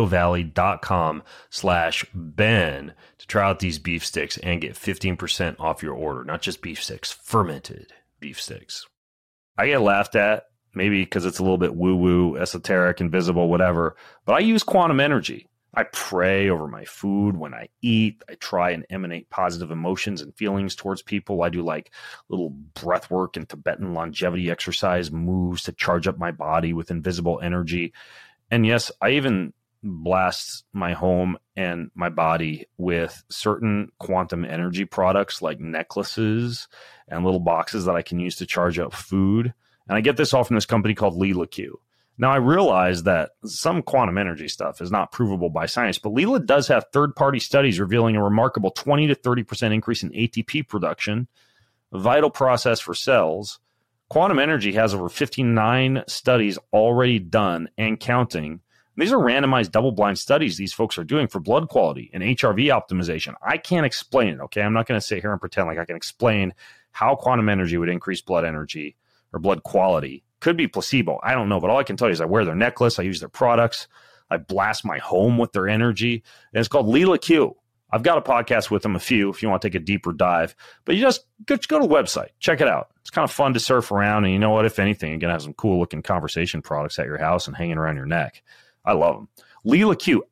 paleovalley.com/Ben to try out these beef sticks and get 15% off your order. Not just beef sticks, fermented beef sticks. I get laughed at, maybe because it's a little bit woo-woo, esoteric, invisible, whatever, but I use quantum energy. I pray over my food when I eat. I try and emanate positive emotions and feelings towards people. I do like little breath work and Tibetan longevity exercise moves to charge up my body with invisible energy. And yes, I even blast my home and my body with certain quantum energy products like necklaces and little boxes that I can use to charge up food. And I get this all from this company called Lila Q. Now, I realize that some quantum energy stuff is not provable by science, but Lila does have third-party studies revealing a remarkable 20 to 30% increase in ATP production, a vital process for cells. Quantum energy has over 59 studies already done and counting. These are randomized double-blind studies these folks are doing for blood quality and HRV optimization. I can't explain it, okay? I'm not going to sit here and pretend like I can explain how quantum energy would increase blood energy or blood quality. Could be placebo. I don't know. But all I can tell you is I wear their necklace. I use their products. I blast my home with their energy. And it's called Lila Q. I've got a podcast with them, a few, if you want to take a deeper dive. But you just go to the website. Check it out. It's kind of fun to surf around. And you know what? If anything, you're going to have some cool-looking conversation products at your house and hanging around your neck. I love them. Lila Q,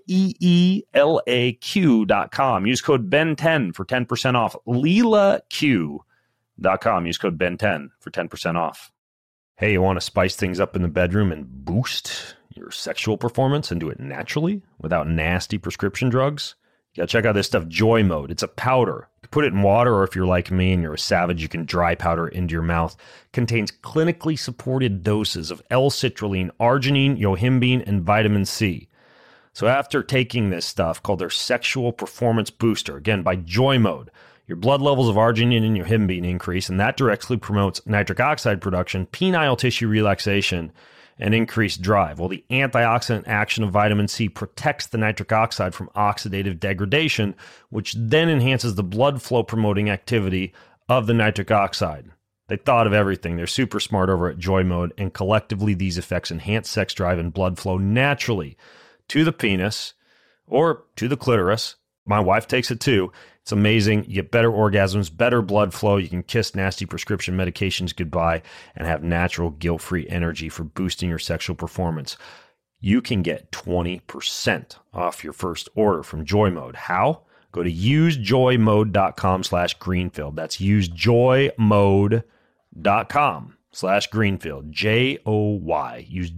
LEELAQ.com. Use code BEN10 for 10% off. LilaQ.com. Use code BEN10 for 10% off. Hey, you want to spice things up in the bedroom and boost your sexual performance and do it naturally without nasty prescription drugs? You gotta check out this stuff, Joy Mode. It's a powder. You can put it in water, or if you're like me and you're a savage, you can dry powder into your mouth. Contains clinically supported doses of L-citrulline, arginine, yohimbine, and vitamin C. So after taking this stuff called their Sexual Performance Booster, again, by Joy Mode, your blood levels of arginine and yohimbine increase, and that directly promotes nitric oxide production, penile tissue relaxation, and increased drive. Well, the antioxidant action of vitamin C protects the nitric oxide from oxidative degradation, which then enhances the blood flow promoting activity of the nitric oxide. They thought of everything. They're super smart over at Joy Mode, and collectively these effects enhance sex drive and blood flow naturally to the penis or to the clitoris. My wife takes it too. It's amazing. You get better orgasms, better blood flow. You can kiss nasty prescription medications goodbye and have natural guilt-free energy for boosting your sexual performance. You can get 20% off your first order from Joy Mode. How? Go to usejoymode.com/Greenfield. That's usejoymode.com/Greenfield. JOY. Use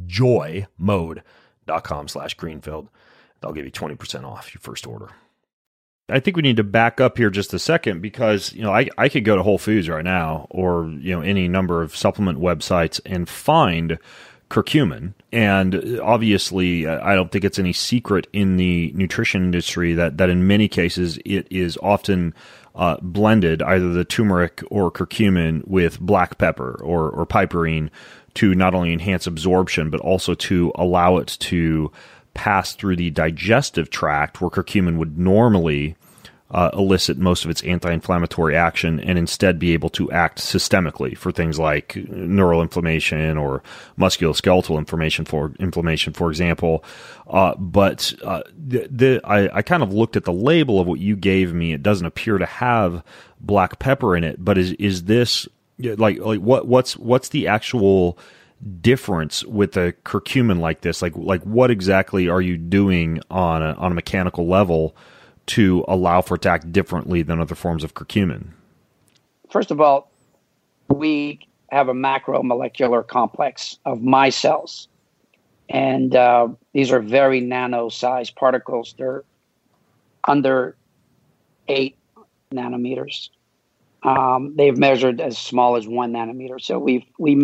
joymode.com/Greenfield. They'll give you 20% off your first order. I think we need to back up here just a second because, I could go to Whole Foods right now or, any number of supplement websites and find curcumin. And obviously, I don't think it's any secret in the nutrition industry that in many cases it is often blended, either the turmeric or curcumin with black pepper or piperine to not only enhance absorption, but also to allow it to pass through the digestive tract where curcumin would normally elicit most of its anti-inflammatory action and instead be able to act systemically for things like neural inflammation or musculoskeletal inflammation, for example. But I kind of looked at the label of what you gave me. It doesn't appear to have black pepper in it, but is this like what's the actual difference with a curcumin like this? Like what exactly are you doing on a mechanical level to allow for it to act differently than other forms of curcumin? First of all, we have a macromolecular complex of micelles. And these are very nano-sized particles. They're under 8 nanometers. They've measured as small as 1 nanometer. So we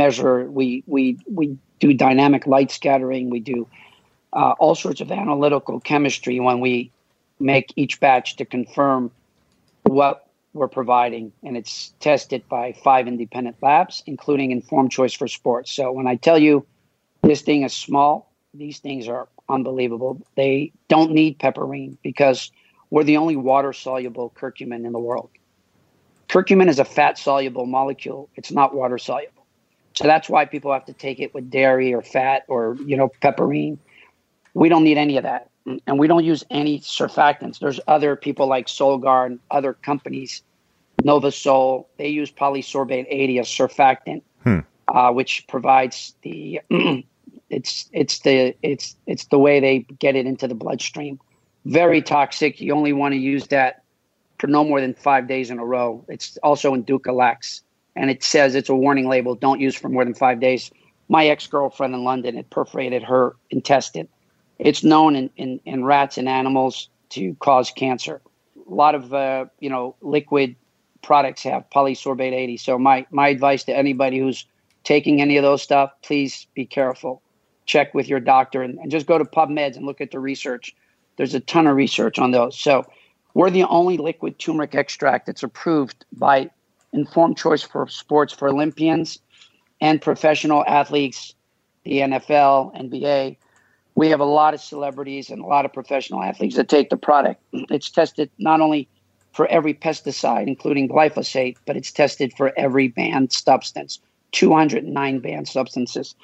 do dynamic light scattering. We do all sorts of analytical chemistry when we make each batch to confirm what we're providing. And it's tested by 5 independent labs, including Informed Choice for Sports. So when I tell you this thing is small, these things are unbelievable. They don't need piperine because we're the only water-soluble curcumin in the world. Curcumin is a fat-soluble molecule. It's not water-soluble. So that's why people have to take it with dairy or fat or, piperine. We don't need any of that. And we don't use any surfactants. There's other people like Solgar and other companies, Novasol. They use polysorbate 80 as surfactant, which provides the it's the way they get it into the bloodstream. Very toxic. You only want to use that for no more than 5 days in a row. It's also in Dulcolax, and it says it's a warning label: don't use for more than 5 days. My ex-girlfriend in London had perforated her intestine. It's known in rats and animals to cause cancer. A lot of liquid products have polysorbate 80. So my advice to anybody who's taking any of those stuff, please be careful. Check with your doctor and just go to PubMed and look at the research. There's a ton of research on those. So we're the only liquid turmeric extract that's approved by Informed Choice for Sports for Olympians and professional athletes, the NFL, NBA. We have a lot of celebrities and a lot of professional athletes that take the product. It's tested not only for every pesticide, including glyphosate, but it's tested for every banned substance, 209 banned substances.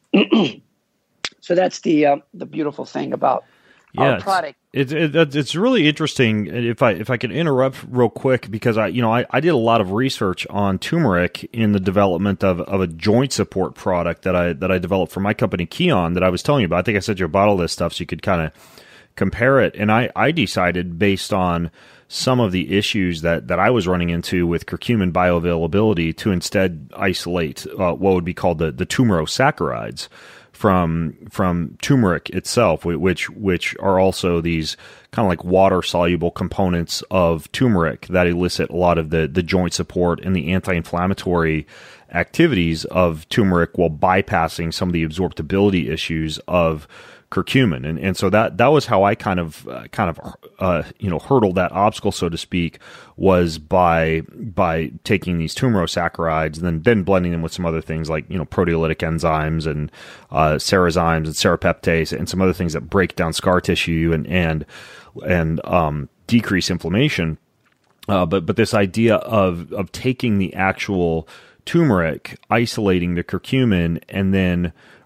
So that's the beautiful thing about our product. It's really interesting. If I could interrupt real quick, because I did a lot of research on turmeric in the development of a joint support product that I developed for my company Kion that I was telling you about. I think I sent you a bottle of this stuff so you could kind of compare it. And I decided, based on some of the issues that I was running into with curcumin bioavailability, to instead isolate what would be called the tumerosaccharides from turmeric itself, which are also these kind of like water soluble components of turmeric that elicit a lot of the joint support and the anti-inflammatory activities of turmeric while bypassing some of the absorptibility issues of curcumin. And so that was how I kind of hurdled that obstacle, so to speak, was by taking these tumerosaccharides and then blending them with some other things like, proteolytic enzymes and cerezymes and serrapeptase and some other things that break down scar tissue and decrease inflammation. But this idea of taking the actual turmeric, isolating the curcumin, and then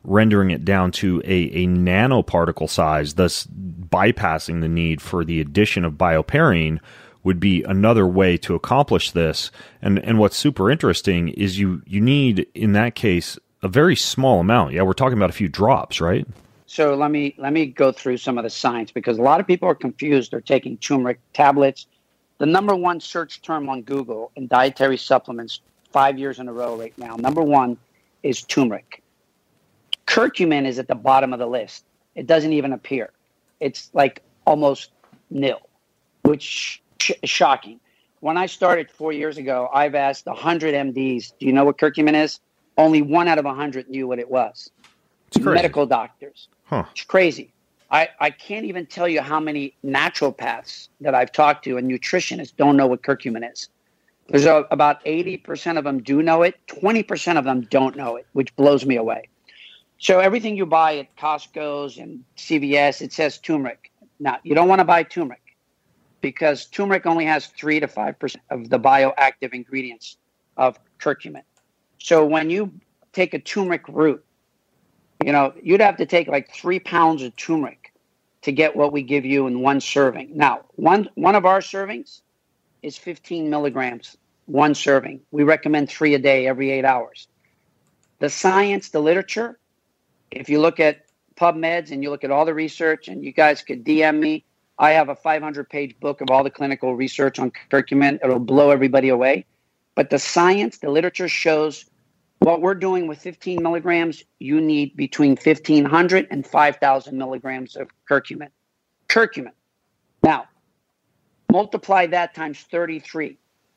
rendering it down to a nanoparticle size, thus bypassing the need for the addition of bioperine, would be another way to accomplish this. And what's super interesting is you need, in that case, a very small amount. Yeah, we're talking about a few drops, right? So let me go through some of the science, because a lot of people are confused. They're taking turmeric tablets. The number one search term on Google in dietary supplements 5 years in a row right now, number one is turmeric. Curcumin is at the bottom of the list. It doesn't even appear. It's like almost nil, which is shocking. When I started 4 years ago, I've asked 100 MDs, do you know what curcumin is? Only 1 out of 100 knew what it was. Medical doctors. Huh. It's crazy. I can't even tell you how many naturopaths that I've talked to and nutritionists don't know what curcumin is. There's about 80% of them do know it. 20% of them don't know it, which blows me away. So everything you buy at Costco's and CVS, it says turmeric. Now, you don't want to buy turmeric because turmeric only has 3 to 5% of the bioactive ingredients of curcumin. So when you take a turmeric root, you'd have to take like 3 pounds of turmeric to get what we give you in one serving. Now, one of our servings is 15 milligrams, one serving. We recommend 3 a day, every 8 hours. The science, the literature, if you look at PubMeds and you look at all the research, and you guys could DM me, I have a 500-page book of all the clinical research on curcumin. It'll blow everybody away. But the science, the literature shows what we're doing with 15 milligrams, you need between 1,500 and 5,000 milligrams of curcumin. Curcumin. Now, multiply that times 33,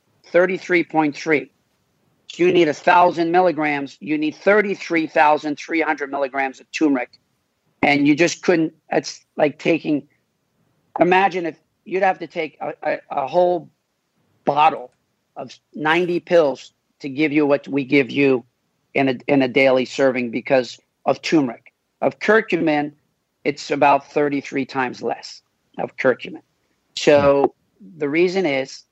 33.3. So you need 1,000 milligrams. You need 33,300 milligrams of turmeric. And you just couldn't, it's like taking, imagine if you'd have to take a whole bottle of 90 pills to give you what we give you in a daily serving because of turmeric. Of curcumin, it's about 33 times less of curcumin. So the reason is,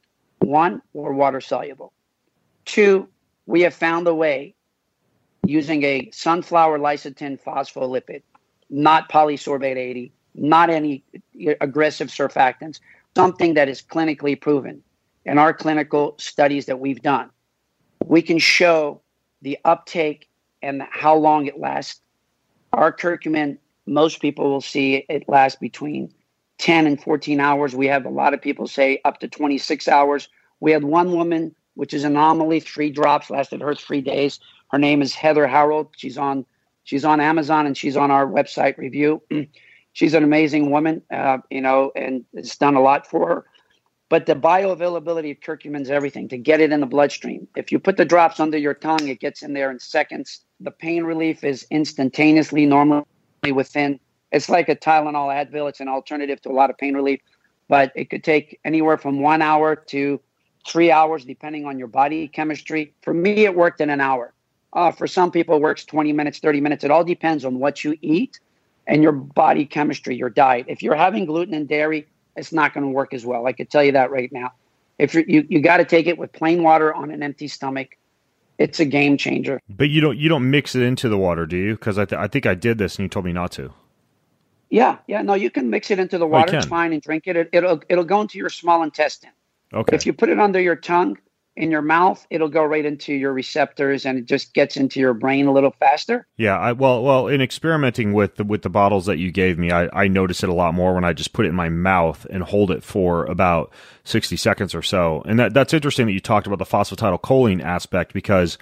1, we're water soluble. 2, we have found a way using a sunflower lecithin phospholipid, not polysorbate 80, not any aggressive surfactants, something that is clinically proven. In our clinical studies that we've done, we can show the uptake and how long it lasts. Our curcumin, most people will see it lasts between 10 and 14 hours. We have a lot of people say up to 26 hours. We had one woman, which is an anomaly, 3 drops, lasted her 3 days. Her name is Heather Harold. She's on Amazon and she's on our website review. She's an amazing woman, and it's done a lot for her. But the bioavailability of curcumin is everything, to get it in the bloodstream. If you put the drops under your tongue, it gets in there in seconds. The pain relief is instantaneously, normally within. It's like a Tylenol Advil. It's an alternative to a lot of pain relief. But it could take anywhere from 1 hour to 3 hours, depending on your body chemistry. For me, it worked in an hour. For some people, it works 20 minutes, 30 minutes. It all depends on what you eat and your body chemistry, your diet. If you're having gluten and dairy, it's not going to work as well. I could tell you that right now. If you got to take it with plain water on an empty stomach. It's a game changer. But you don't mix it into the water, do you? Because I think I did this and you told me not to. Yeah. No, you can mix it into the water. It's fine, and drink it. It'll go into your small intestine. Okay. If you put it under your tongue, in your mouth, it'll go right into your receptors and it just gets into your brain a little faster. Yeah, well, in experimenting with the bottles that you gave me, I notice it a lot more when I just put it in my mouth and hold it for about 60 seconds or so. And that's interesting that you talked about the phosphatidylcholine aspect, because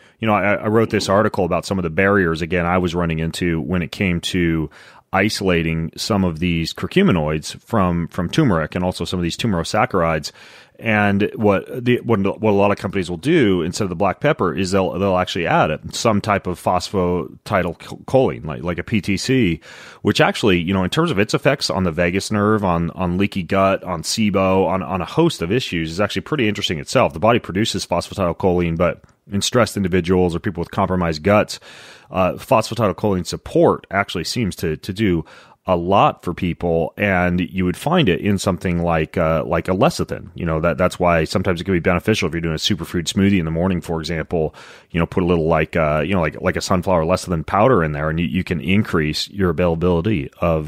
I wrote this article about some of the barriers, again, I was running into when it came to isolating some of these curcuminoids from turmeric and also some of these tumerosaccharides. And what a lot of companies will do instead of the black pepper is they'll actually add some type of phosphatidylcholine, like a PTC, which actually, in terms of its effects on the vagus nerve, on leaky gut, on SIBO, on a host of issues, is actually pretty interesting itself. The body produces phosphatidylcholine, but in stressed individuals or people with compromised guts, phosphatidylcholine support actually seems to do a lot for people, and you would find it in something like a lecithin. That's why sometimes it can be beneficial if you're doing a superfood smoothie in the morning, for example. Put a little like a sunflower lecithin powder in there, and you can increase your availability of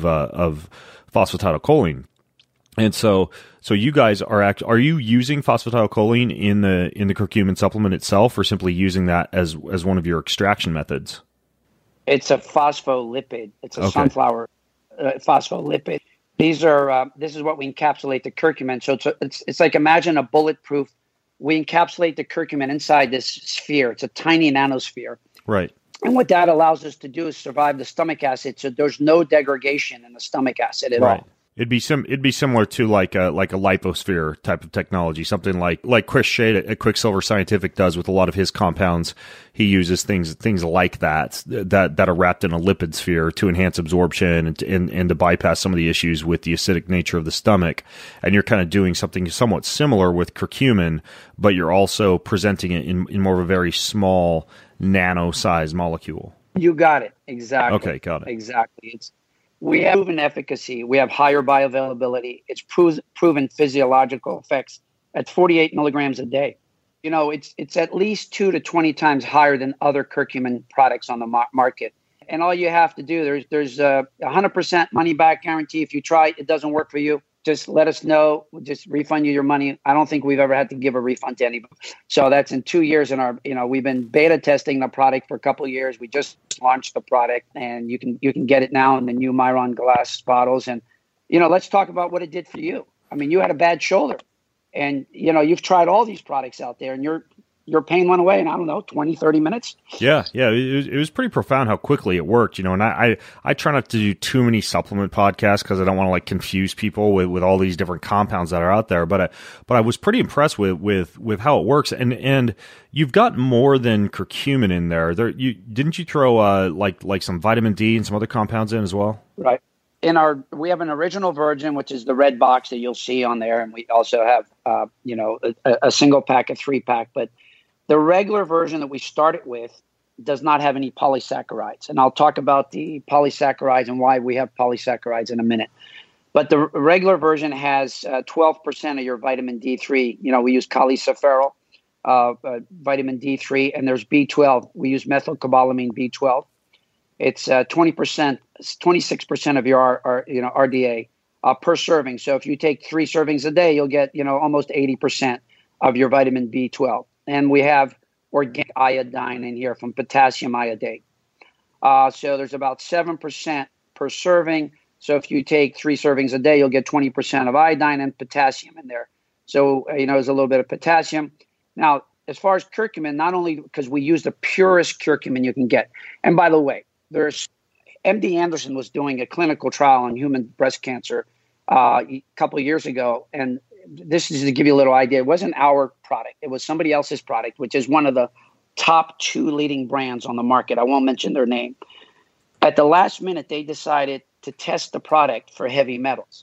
phosphatidylcholine. And so you guys are you using phosphatidylcholine in the curcumin supplement itself, or simply using that as one of your extraction methods? It's a phospholipid. It's a sunflower phospholipid. This is what we encapsulate the curcumin. So it's like, imagine a bulletproof. We encapsulate the curcumin inside this sphere. It's a tiny nanosphere. Right. And what that allows us to do is survive the stomach acid. So there's no degradation in the stomach acid at all. It'd be similar to like a liposphere type of technology, something like Chris Shade at Quicksilver Scientific does with a lot of his compounds. He uses things like that are wrapped in a lipid sphere to enhance absorption and to bypass some of the issues with the acidic nature of the stomach. And you're kind of doing something somewhat similar with curcumin, but you're also presenting it in more of a very small nano-sized molecule. You got it. Exactly. Okay, got it. Exactly. We have proven efficacy. We have higher bioavailability. It's proven physiological effects at 48 milligrams a day. It's at least 2 to 20 times higher than other curcumin products on the market. And all you have to do, there's a 100% money back guarantee. If you try it doesn't work for you, just let us know. We'll just refund you your money. I don't think we've ever had to give a refund to anybody. So that's in 2 years we've been beta testing the product for a couple of years. We just launched the product, and you can get it now in the new Myron glass bottles. And, let's talk about what it did for you. I mean, you had a bad shoulder, and, you've tried all these products out there, and your pain went away in, 20, 30 minutes. Yeah. It was pretty profound how quickly it worked, and I try not to do too many supplement podcasts because I don't want to confuse people with all these different compounds that are out there. But I was pretty impressed with how it works. And you've got more than curcumin in there. Didn't you throw like some vitamin D and some other compounds in as well? Right. We have an original version, which is the red box that you'll see on there. And we also have, a single pack, a 3-pack, but the regular version that we started with does not have any polysaccharides. And I'll talk about the polysaccharides and why we have polysaccharides in a minute. But the regular version has 12% of your vitamin D3. We use cholecalciferol, vitamin D3, and there's B12. We use methylcobalamin B12. It's 20%, 26% of your RDA per serving. So if you take 3 servings a day, you'll get almost 80% of your vitamin B12. And we have organic iodine in here from potassium iodate. So there's about 7% per serving. So if you take 3 servings a day, you'll get 20% of iodine and potassium in there. So, there's a little bit of potassium. Now, as far as curcumin, not only because we use the purest curcumin you can get. And by the way, there's MD Anderson was doing a clinical trial on human breast cancer a couple of years ago. And this is to give you a little idea. It wasn't our product. It was somebody else's product, which is one of the top 2 leading brands on the market. I won't mention their name. At the last minute, they decided to test the product for heavy metals.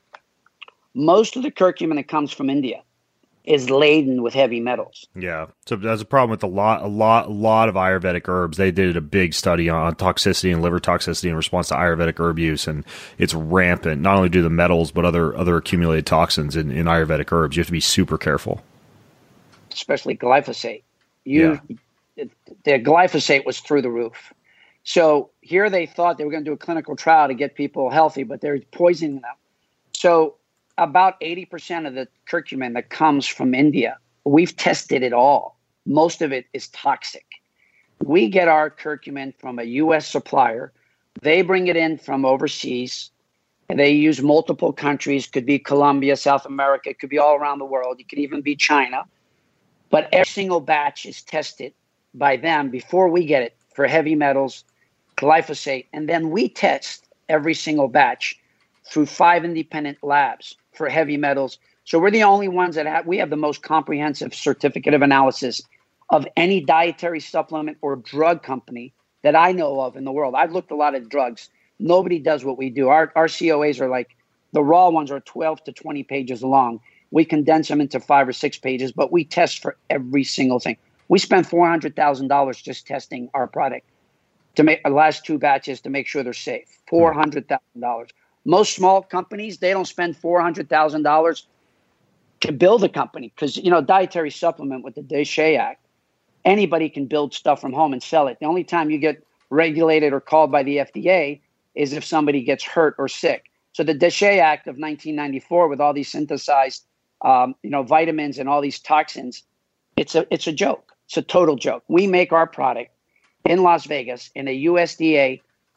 Most of the curcumin that comes from India is laden with heavy metals. Yeah. So that's a problem with a lot of Ayurvedic herbs. They did a big study on toxicity and liver toxicity in response to Ayurvedic herb use, and it's rampant. Not only do the metals, but other accumulated toxins in Ayurvedic herbs. You have to be super careful. Especially glyphosate. The glyphosate was through the roof. So here they thought they were going to do a clinical trial to get people healthy, but they're poisoning them. So about 80% of the curcumin that comes from India, we've tested it all. Most of it is toxic. We get our curcumin from a U.S. supplier. They bring it in from overseas, and they use multiple countries. Could be Colombia, South America. It could be all around the world. It could even be China. But every single batch is tested by them before we get it for heavy metals, glyphosate, and then we test every single batch through 5 independent labs for heavy metals. So we're the only ones that we have the most comprehensive certificate of analysis of any dietary supplement or drug company that I know of in the world. I've looked a lot at drugs. Nobody does what we do. Our COAs are like, the raw ones are 12 to 20 pages long. We condense them into 5 or 6 pages, but we test for every single thing. We spend $400,000 just testing our product. to make the last 2 batches to make sure they're safe. $400,000. Most small companies, they don't spend $400,000 to build a company because, dietary supplement with the DSHEA Act, anybody can build stuff from home and sell it. The only time you get regulated or called by the FDA is if somebody gets hurt or sick. So the DSHEA Act of 1994 with all these synthesized, vitamins and all these toxins, it's a joke. It's a total joke. We make our product in Las Vegas in a USDA,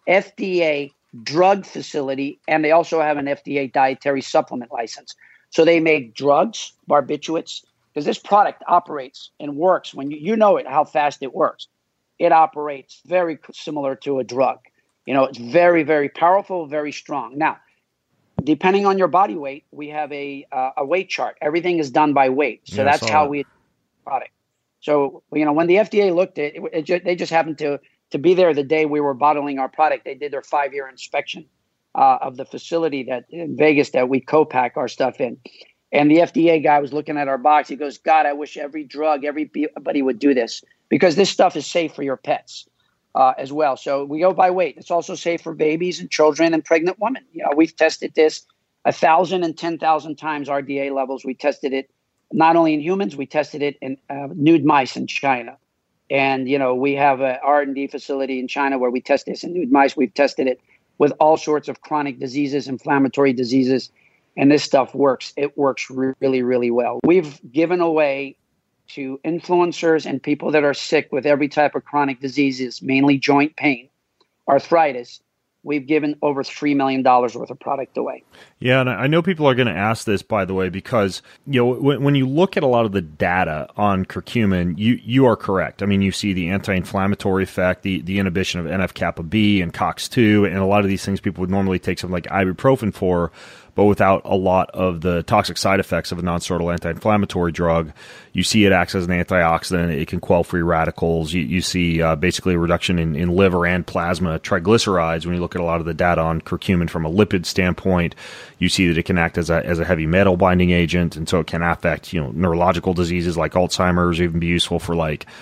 FDA drug facility, and they also have an FDA dietary supplement license. So they make drugs, barbiturates, because this product operates and works when you know it, how fast it works. It operates very similar to a drug. It's very, very powerful, very strong. Now, depending on your body weight, we have a weight chart. Everything is done by weight. So that's how we product. So, when the FDA looked at it, they just happened to be there the day we were bottling our product. They did their 5-year inspection of the facility that in Vegas that we co-pack our stuff in. And the FDA guy was looking at our box. He goes, God, I wish everybody would do this because this stuff is safe for your pets as well. So we go by weight. It's also safe for babies and children and pregnant women. We've tested this 1,000 and 10,000 times RDA levels. We tested it not only in humans, we tested it in nude mice in China. And, we have a R&D facility in China where we test this in nude mice. We've tested it with all sorts of chronic diseases, inflammatory diseases, and this stuff works. It works really, really well. We've given away to influencers and people that are sick with every type of chronic diseases, mainly joint pain, arthritis. We've given over $3 million worth of product away. Yeah, and I know people are going to ask this, by the way, because when you look at a lot of the data on curcumin, you are correct. I mean, you see the anti-inflammatory effect, the inhibition of NF-kappa B and COX-2, and a lot of these things people would normally take something like ibuprofen for, but without a lot of the toxic side effects of a non-steroidal anti-inflammatory drug. You see it acts as an antioxidant. It can quell free radicals. You see basically a reduction in liver and plasma triglycerides when you look at a lot of the data on curcumin from a lipid standpoint. You see that it can act as a heavy metal binding agent, and so it can affect neurological diseases like Alzheimer's, even be useful for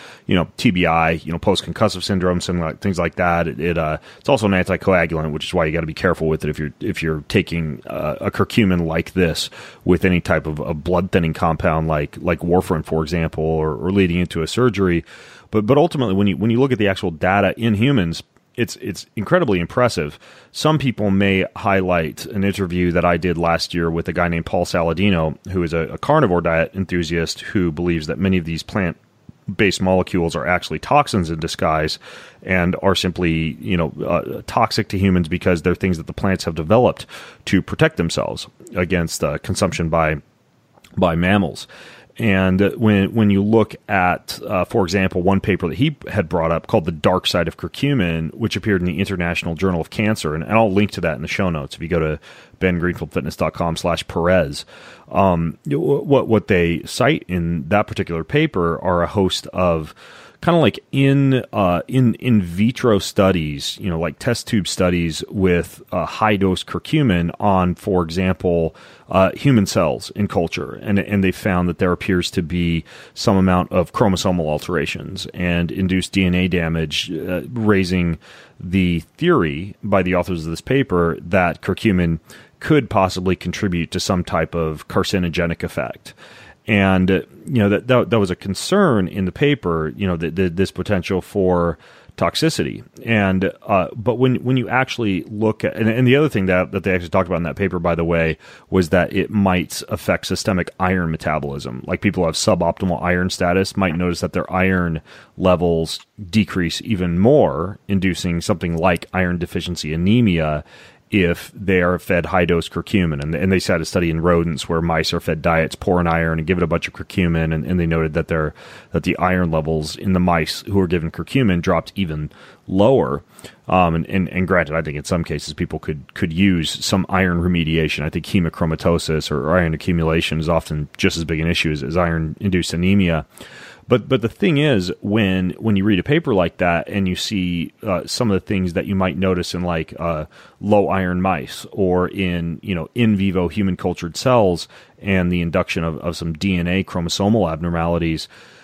TBI, post-concussive syndrome, things like that. It's also an anticoagulant, which is why you got to be careful with it if you're taking a curcumin like this with any type of blood thinning compound like warfarin, for example, or leading into a surgery. But ultimately, when you look at the actual data in humans, it's incredibly impressive. Some people may highlight an interview that I did last year with a guy named Paul Saladino, who is a carnivore diet enthusiast who believes that many of these plant-based molecules are actually toxins in disguise and are simply, toxic to humans because they're things that the plants have developed to protect themselves against consumption by mammals. And when you look at, for example, one paper that he had brought up called The Dark Side of Curcumin, which appeared in the International Journal of Cancer, and I'll link to that in the show notes if you go to bengreenfieldfitness.com/Perez. What they cite in that particular paper are a host of kind of like in vitro studies, like test tube studies with high dose curcumin on, for example, human cells in culture, and they found that there appears to be some amount of chromosomal alterations and induced DNA damage, raising the theory by the authors of this paper that curcumin could possibly contribute to some type of carcinogenic effect. And that was a concern in the paper, this potential for toxicity. And but when you actually look at, and the other thing that they actually talked about in that paper, by the way, was that it might affect systemic iron metabolism. Like people who have suboptimal iron status might notice that their iron levels decrease even more, inducing something like iron deficiency anemia if they are fed high-dose curcumin. And they had a study in rodents where mice are fed diets poor in iron and give it a bunch of curcumin, and they noted that the iron levels in the mice who were given curcumin dropped even lower. And granted, I think in some cases people could use some iron remediation. I think hemochromatosis or iron accumulation is often just as big an issue as iron-induced anemia. But the thing is, when you read a paper like that and you see some of the things that you might notice in low iron mice or in vivo human cultured cells and the induction of some DNA chromosomal abnormalities,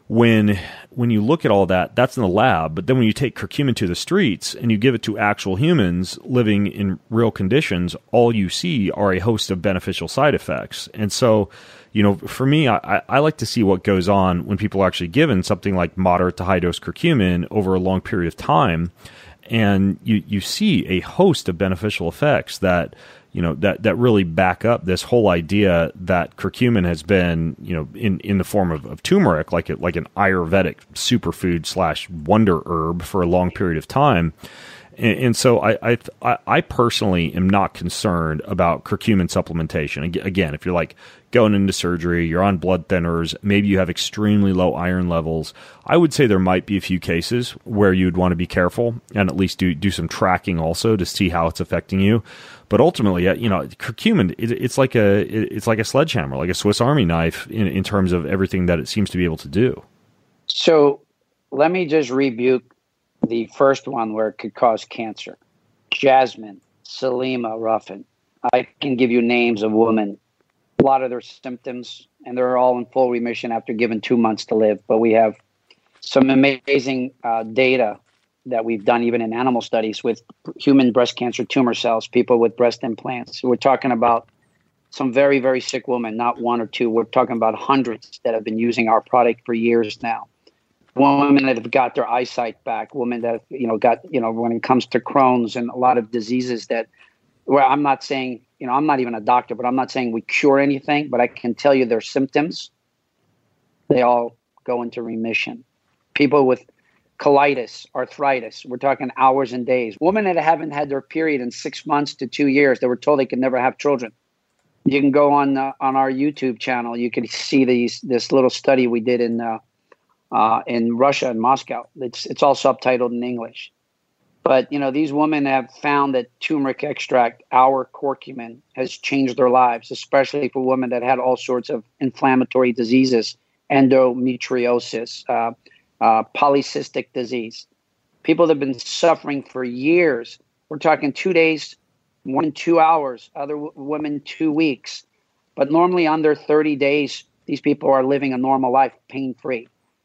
when you look at all that, that's in the lab. But then when you take curcumin to the streets and you give it to actual humans living in real conditions, all you see are a host of beneficial side effects. And so, for me, I like to see what goes on when people are actually given something like moderate to high dose curcumin over a long period of time. And you see a host of beneficial effects that that really back up this whole idea that curcumin has been, in the form of turmeric, like an Ayurvedic superfood / wonder herb for a long period of time. And so I personally am not concerned about curcumin supplementation. Again, if you're like going into surgery, you're on blood thinners, maybe you have extremely low iron levels, I would say there might be a few cases where you'd want to be careful and at least do some tracking also to see how it's affecting you. But ultimately, curcumin, it's like a sledgehammer, like a Swiss Army knife in terms of everything that it seems to be able to do. So let me just rebuke the first one where it could cause cancer. Jasmine, Salima Ruffin. I can give you names of women, a lot of their symptoms, and they're all in full remission after given 2 months to live. But we have some amazing data that we've done even in animal studies with human breast cancer tumor cells, people with breast implants. We're talking about some very, very sick women, not one or two. We're talking about hundreds that have been using our product for years now. Women that have got their eyesight back, women that got when it comes to Crohn's and a lot of diseases where I'm not saying, I'm not even a doctor, but I'm not saying we cure anything, but I can tell you their symptoms, they all go into remission. People with colitis, arthritis, we're talking hours and days. Women that haven't had their period in 6 months to 2 years, they were told they could never have children. You can go on our YouTube channel. You can see this little study we did in Russia, in Moscow. It's all subtitled in English. But, these women have found that turmeric extract, our curcumin, has changed their lives, especially for women that had all sorts of inflammatory diseases, endometriosis, polycystic disease. People that have been suffering for years. We're talking 2 days, 1 and 2 hours, other women 2 weeks. But normally under 30 days, these people are living a normal life, pain-free.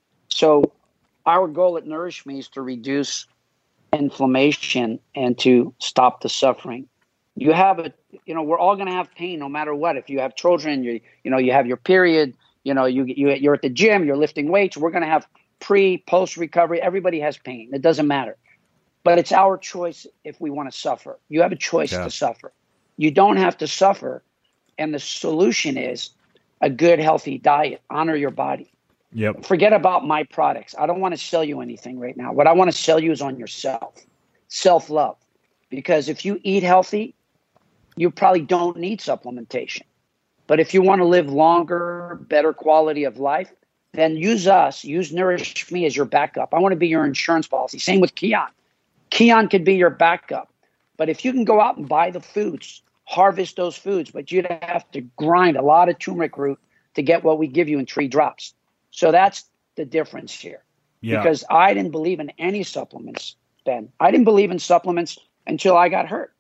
So our goal at Nourish Me is to reduce inflammation and to stop the suffering. You have we're all going to have pain no matter what. If you have children, you have your period, you're at the gym, you're lifting weights, we're going to have post recovery. Everybody has pain. It doesn't matter. But it's our choice if we want to suffer. You have a choice to suffer. You don't have to suffer. And the solution is a good, healthy diet. Honor your body. Yep. Forget about my products. I don't want to sell you anything right now. What I want to sell you is on yourself. Self-love. Because if you eat healthy, you probably don't need supplementation. But if you want to live longer, better quality of life, then use Nourish Me as your backup. I want to be your insurance policy. Same with Kion. Kion could be your backup. But if you can go out and buy the foods, harvest those foods, but you'd have to grind a lot of turmeric root to get what we give you in 3 drops. So that's the difference here. Yeah. Because I didn't believe in any supplements, Ben. I didn't believe in supplements until I got hurt.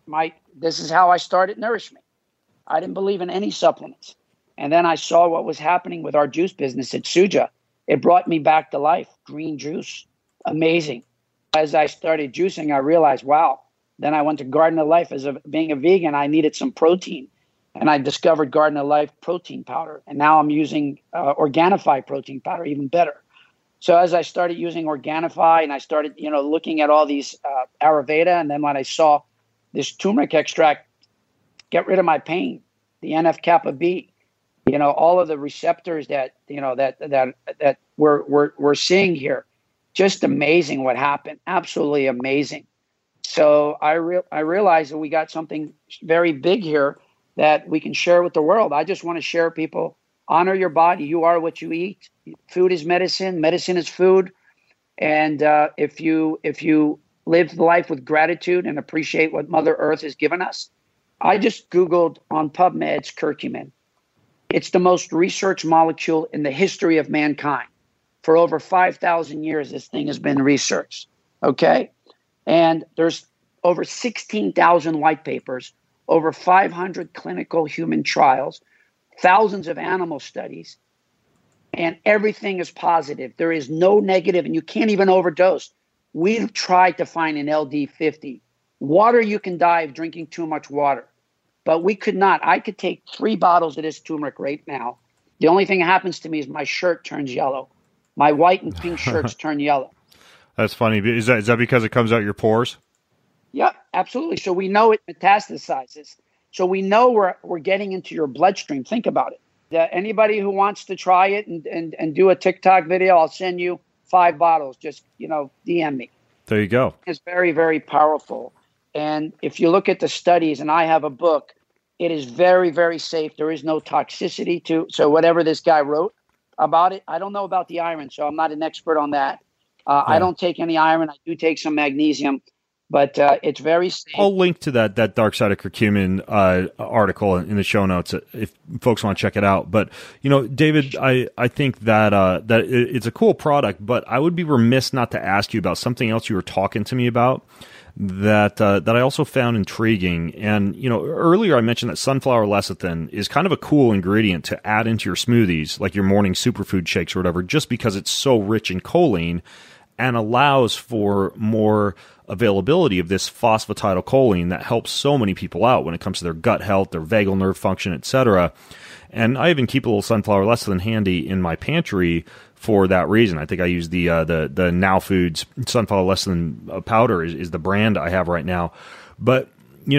This is how I started Nourish Me. I didn't believe in any supplements. And then I saw what was happening with our juice business at Suja. It brought me back to life. Green juice. Amazing. As I started juicing, I realized, wow. Then I went to Garden of Life. Being a vegan, I needed some protein. And I discovered Garden of Life protein powder. And now I'm using Organifi protein powder, even better. So as I started using Organifi and I started, looking at all these Ayurveda, and then when I saw this turmeric extract get rid of my pain, the NF-kappa B, all of the receptors that we're seeing here, just amazing what happened. Absolutely amazing. So I realized that we got something very big here that we can share with the world. I just want to share people, honor your body. You are what you eat. Food is medicine. Medicine is food. And if you live life with gratitude and appreciate what Mother Earth has given us, I just Googled on PubMed's curcumin. It's the most researched molecule in the history of mankind. For over 5,000 years, this thing has been researched. Okay? And there's over 16,000 white papers, over 500 clinical human trials, thousands of animal studies. and everything is positive. There is no negative, and you can't even overdose. We've tried to find an LD50. Water, you can die of drinking too much water, but we could not. I could take 3 bottles of this turmeric right now. The only thing that happens to me is my shirt turns yellow. My white and pink shirts turn yellow. That's funny. Is that because it comes out your pores? Yep, absolutely. So we know it metastasizes. So we know we're getting into your bloodstream. Think about it. Anybody who wants to try it and do a TikTok video, I'll send you 5 bottles. Just, DM me. There you go. It's very, very powerful. And if you look at the studies, and I have a book, it is very, very safe. There is no toxicity to. So whatever this guy wrote about it, I don't know about the iron, so I'm not an expert on that. I don't take any iron. I do take some magnesium, but it's very safe. I'll link to that Dark Side of Curcumin article in the show notes if folks want to check it out. But David, I think that it's a cool product, but I would be remiss not to ask you about something else you were talking to me about that I also found intriguing. And earlier I mentioned that sunflower lecithin is kind of a cool ingredient to add into your smoothies, like your morning superfood shakes or whatever, just because it's so rich in choline and allows for more availability of this phosphatidylcholine that helps so many people out when it comes to their gut health, their vagal nerve function, etc. And I even keep a little sunflower lecithin handy in my pantry for that reason. I think I use the Now Foods sunflower lecithin powder is the brand I have right now. But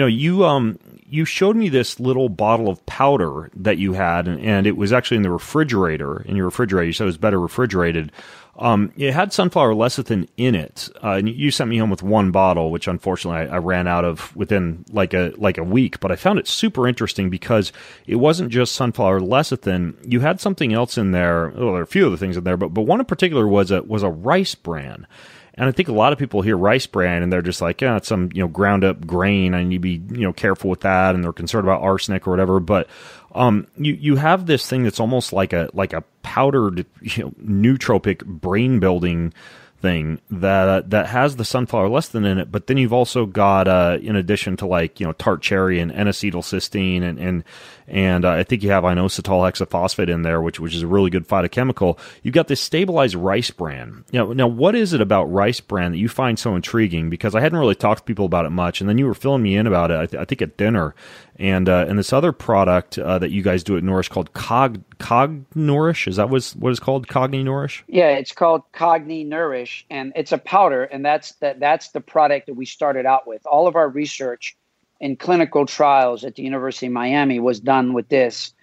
you showed me this little bottle of powder that you had, and it was actually in the refrigerator. In your refrigerator, you said it was better refrigerated. It had sunflower lecithin in it. And you sent me home with 1 bottle, which unfortunately I ran out of within like a week. But I found it super interesting because it wasn't just sunflower lecithin. You had something else in there. Well, there are a few other things in there, but one in particular was a rice bran. And I think a lot of people hear rice bran and they're just like, yeah, it's some ground up grain. I need to be careful with that, and they're concerned about arsenic or whatever. But you have this thing that's almost like a powdered nootropic brain building thing that has the sunflower lecithin in it, but then you've also got in addition to tart cherry and N-acetylcysteine and I think you have inositol hexaphosphate in there, which is a really good phytochemical. You've got this stabilized rice bran. Now what is it about rice bran that you find so intriguing? Because I hadn't really talked to people about it much, and then you were filling me in about it. I think at dinner, and this other product that you guys do at Nourish called Cognourish. Is that what it's called? Cognourish? Yeah, it's called Cognourish, and it's a powder, and that's the product that we started out with. All of our research in clinical trials at the University of Miami was done with this.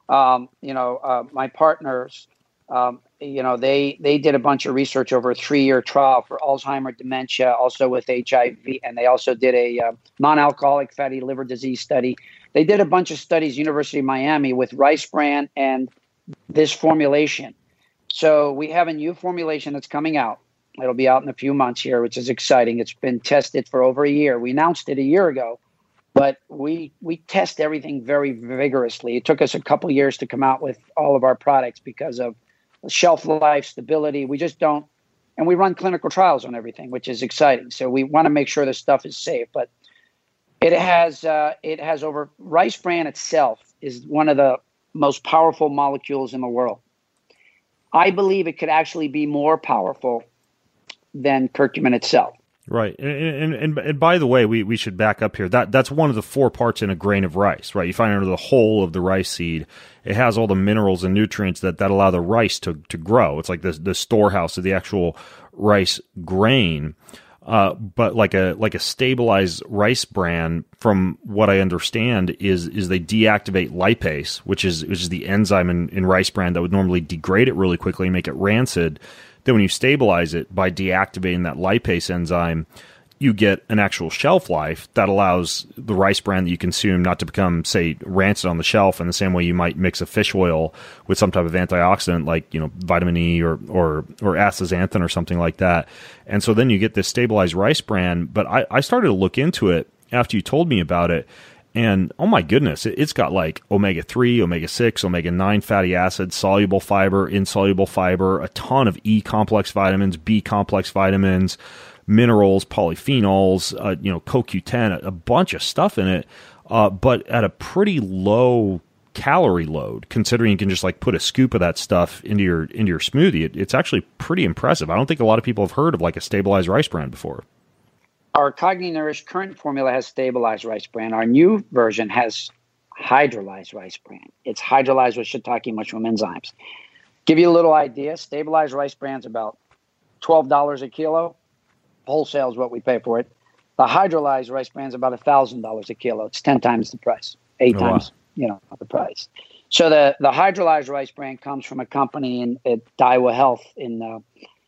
My partners, they did a bunch of research over a 3-year trial for Alzheimer's, dementia, also with HIV, and they also did a non-alcoholic fatty liver disease study. They did a bunch of studies, University of Miami, with rice bran and this formulation. So we have a new formulation that's coming out. It'll be out in a few months here, which is exciting. It's been tested for over a year. We announced it a year ago, but we test everything very vigorously. It took us a couple years to come out with all of our products because of shelf life, stability. We just don't, and we run clinical trials on everything, which is exciting. So we want to make sure this stuff is safe. But it has over rice bran itself is one of the most powerful molecules in the world. I believe it could actually be more powerful than curcumin itself. Right. And by the way, we should back up here. That's one of the 4 parts in a grain of rice, right? You find under the whole of the rice seed, it has all the minerals and nutrients that allow the rice to grow. It's like the storehouse of the actual rice grain. But like a stabilized rice bran, from what I understand, is they deactivate lipase, which is the enzyme in rice bran that would normally degrade it really quickly and make it rancid. Then when you stabilize it by deactivating that lipase enzyme, you get an actual shelf life that allows the rice bran that you consume not to become, say, rancid on the shelf in the same way you might mix a fish oil with some type of antioxidant like, vitamin E or astaxanthin or something like that. And so then you get this stabilized rice bran. But I started to look into it after you told me about it. And oh my goodness, it's got like omega-3, omega-6, omega-9 fatty acids, soluble fiber, insoluble fiber, a ton of E complex vitamins, B complex vitamins, minerals, polyphenols, CoQ10, a bunch of stuff in it, but at a pretty low calorie load, considering you can just like put a scoop of that stuff into your smoothie. It's actually pretty impressive. I don't think a lot of people have heard of like a stabilized rice bran before. Our CogniNourish current formula has stabilized rice bran. Our new version has hydrolyzed rice bran. It's hydrolyzed with shiitake mushroom enzymes. Give you a little idea, stabilized rice bran's about $12 a kilo. Wholesale is what we pay for it. The hydrolyzed rice bran's about $1,000 a kilo. It's 10 times the price, 8 times, the price. So the hydrolyzed rice bran comes from a company at Daiwa Health in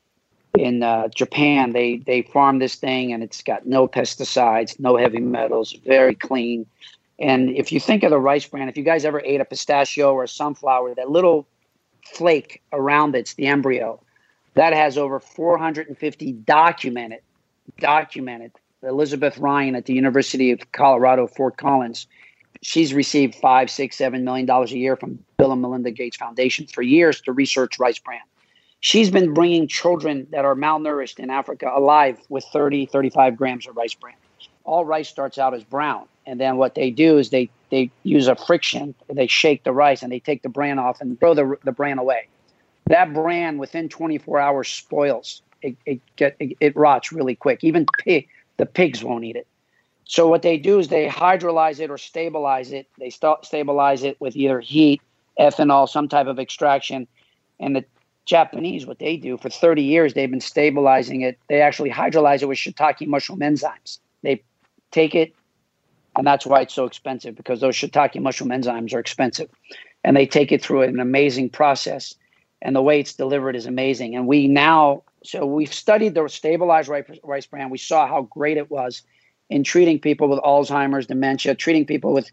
Japan. They farm this thing, and it's got no pesticides, no heavy metals, very clean. And if you think of the rice bran, if you guys ever ate a pistachio or a sunflower, that little flake around it's the embryo. That has over 450 documented. Elizabeth Ryan at the University of Colorado, Fort Collins, she's received $5, $6, $7 million a year from Bill and Melinda Gates Foundation for years to research rice bran. She's been bringing children that are malnourished in Africa alive with 30, 35 grams of rice bran. All rice starts out as brown. And then what they do is they use a friction, they shake the rice, and they take the bran off and throw the bran away. That bran within 24 hours spoils. It rots really quick. Even the pigs won't eat it. So what they do is they hydrolyze it or stabilize it. They stabilize it with either heat, ethanol, some type of extraction. And the Japanese, what they do for 30 years, they've been stabilizing it. They actually hydrolyze it with shiitake mushroom enzymes. They take it, and that's why it's so expensive, because those shiitake mushroom enzymes are expensive. And they take it through an amazing process. And the way it's delivered is amazing. And we've studied the stabilized rice bran. We saw how great it was in treating people with Alzheimer's, dementia, treating people with,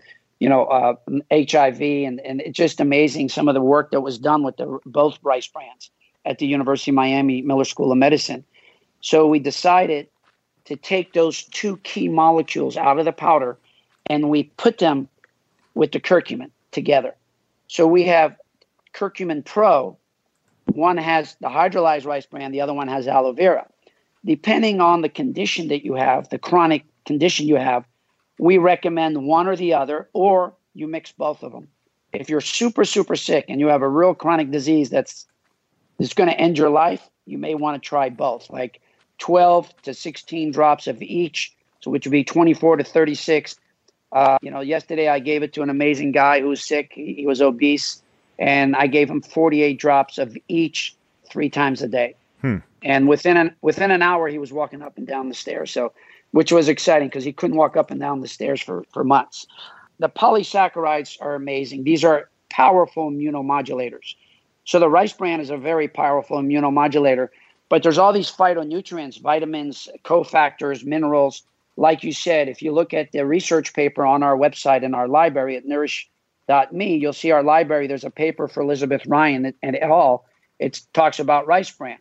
HIV, and it's just amazing some of the work that was done with both rice brans at the University of Miami Miller School of Medicine. So we decided to take those two key molecules out of the powder, and we put them with the curcumin together. So we have Curcumin Pro. One has the hydrolyzed rice bran, the other one has aloe vera. Depending on the condition that you have, the chronic condition you have, we recommend one or the other, or you mix both of them. If you're super, super sick and you have a real chronic disease that's going to end your life, you may want to try both, like 12 to 16 drops of each, so which would be 24 to 36. Yesterday I gave it to an amazing guy who was sick. He was obese, and I gave him 48 drops of each 3 times a day. And within an hour, he was walking up and down the stairs. So, which was exciting because he couldn't walk up and down the stairs for months. The polysaccharides are amazing. These are powerful immunomodulators. So the rice bran is a very powerful immunomodulator, but there's all these phytonutrients, vitamins, cofactors, minerals. Like you said, if you look at the research paper on our website in our library at nourish.me, you'll see our library. There's a paper for Elizabeth Ryan and et al. It talks about rice bran.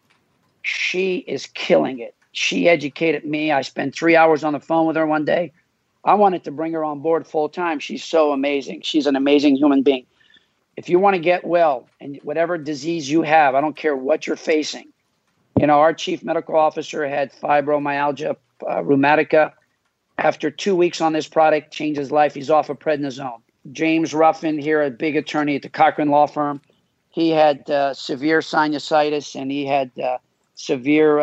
She is killing it. She educated me. I spent 3 hours on the phone with her one day. I wanted to bring her on board full time. She's so amazing. She's an amazing human being. If you want to get well, and whatever disease you have, I don't care what you're facing. Our chief medical officer had fibromyalgia rheumatica. After 2 weeks on this product, changed his life. He's off of prednisone. James Ruffin here, a big attorney at the Cochran Law Firm. He had severe sinusitis, and he had severe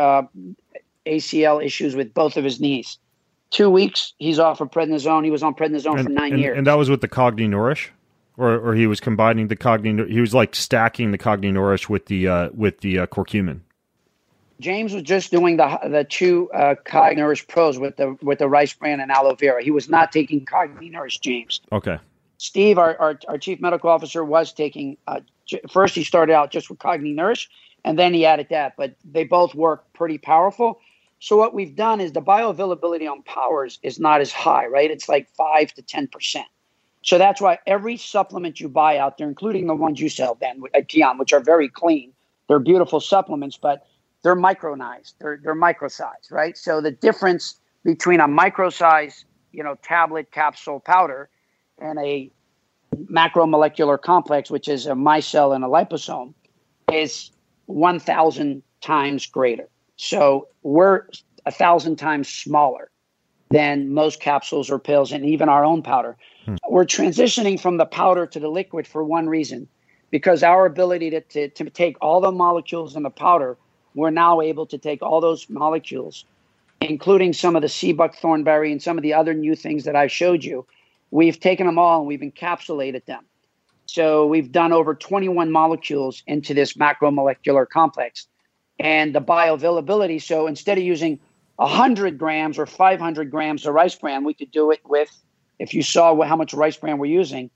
ACL issues with both of his knees. 2 weeks, he's off of prednisone. He was on prednisone for 9 years. And that was with the CogniNourish? Or he was combining he was like stacking the CogniNourish with the curcumin. James was just doing the two CogniNourish Pros with the rice bran and aloe vera. He was not taking CogniNourish, James. Okay. Steve, our chief medical officer, was taking. First, he started out just with CogniNourish, and then he added that. But they both work pretty powerful. So what we've done is the bioavailability on Powers is not as high, right? It's like 5 to 10%. So that's why every supplement you buy out there, including the ones you sell, Ben, at Kion, which are very clean, they're beautiful supplements, but they're micronized. They're micro-sized, right? So the difference between a micro-size, tablet, capsule, powder, and a macromolecular complex, which is a micelle and a liposome, is 1,000 times greater. So we're 1,000 times smaller than most capsules or pills, and even our own powder. we're transitioning from the powder to the liquid for one reason, because our ability to take all the molecules in the powder, we're now able to take all those molecules, including some of the sea buckthornberry and some of the other new things that I showed you. We've taken them all and we've encapsulated them. So we've done over 21 molecules into this macromolecular complex. And the bioavailability, so instead of using 100 grams or 500 grams of rice bran, we could do it with, if you saw how much rice bran we're using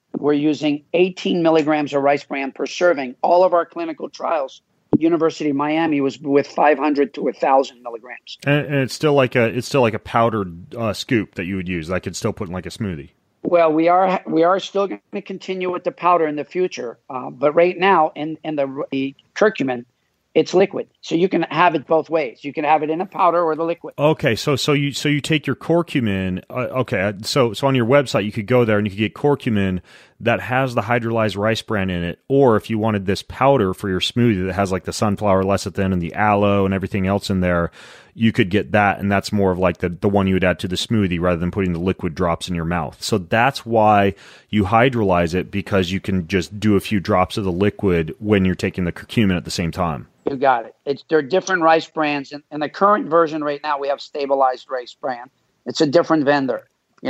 18 milligrams of rice bran per serving. All of our clinical trials, University of Miami, was with 500 to 1,000 milligrams. And it's still like a powdered scoop that you would use. I could still put in like a smoothie. Well, we are still going to continue with the powder in the future, but right now in the curcumin, it's liquid, so you can have it both ways. You can have it in a powder or the liquid. Okay, so you take your curcumin. Okay, so on your website you could go there and you could get curcumin that has the hydrolyzed rice bran in it, or if you wanted this powder for your smoothie that has like the sunflower lecithin and the aloe and everything else in there, you could get that, and that's more of like the one you would add to the smoothie rather than putting the liquid drops in your mouth. So that's why you hydrolyze it, because you can just do a few drops of the liquid when you're taking the curcumin at the same time. You got it. There are different rice brands. In the current version right now, we have stabilized rice bran. It's a different vendor.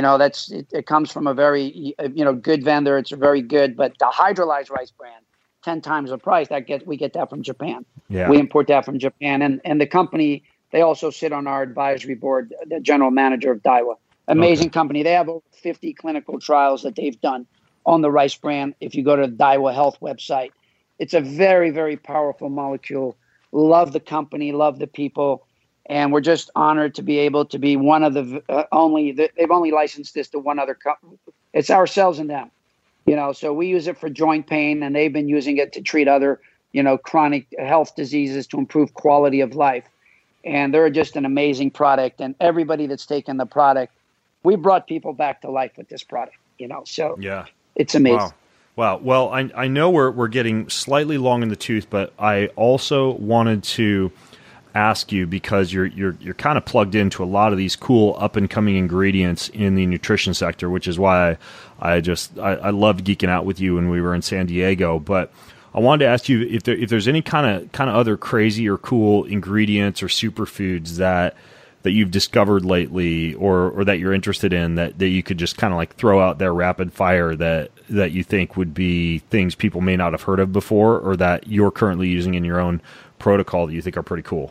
It comes from a very good vendor. It's very good, but the hydrolyzed rice bran, 10 times the price. We get that from Japan. Yeah. We import that from Japan, and the company, they also sit on our advisory board. The general manager of Daiwa, amazing company. They have over 50 clinical trials that they've done on the rice bran. If you go to the Daiwa Health website, it's a very, very powerful molecule. Love the company, love the people. And we're just honored to be able to be one of they've only licensed this to one other company. It's ourselves and them, so we use it for joint pain, and they've been using it to treat other, chronic health diseases to improve quality of life. And they're just an amazing product. And everybody that's taken the product, we brought people back to life with this product, so yeah, it's amazing. Wow. Well, I know we're getting slightly long in the tooth, but I also wanted to ask you, because you're kind of plugged into a lot of these cool up and coming ingredients in the nutrition sector, which is why I loved geeking out with you when we were in San Diego. But I wanted to ask you if there's any kind of other crazy or cool ingredients or superfoods that you've discovered lately, or that you're interested in, that you could just kind of like throw out there rapid fire that you think would be things people may not have heard of before, or that you're currently using in your own protocol that you think are pretty cool.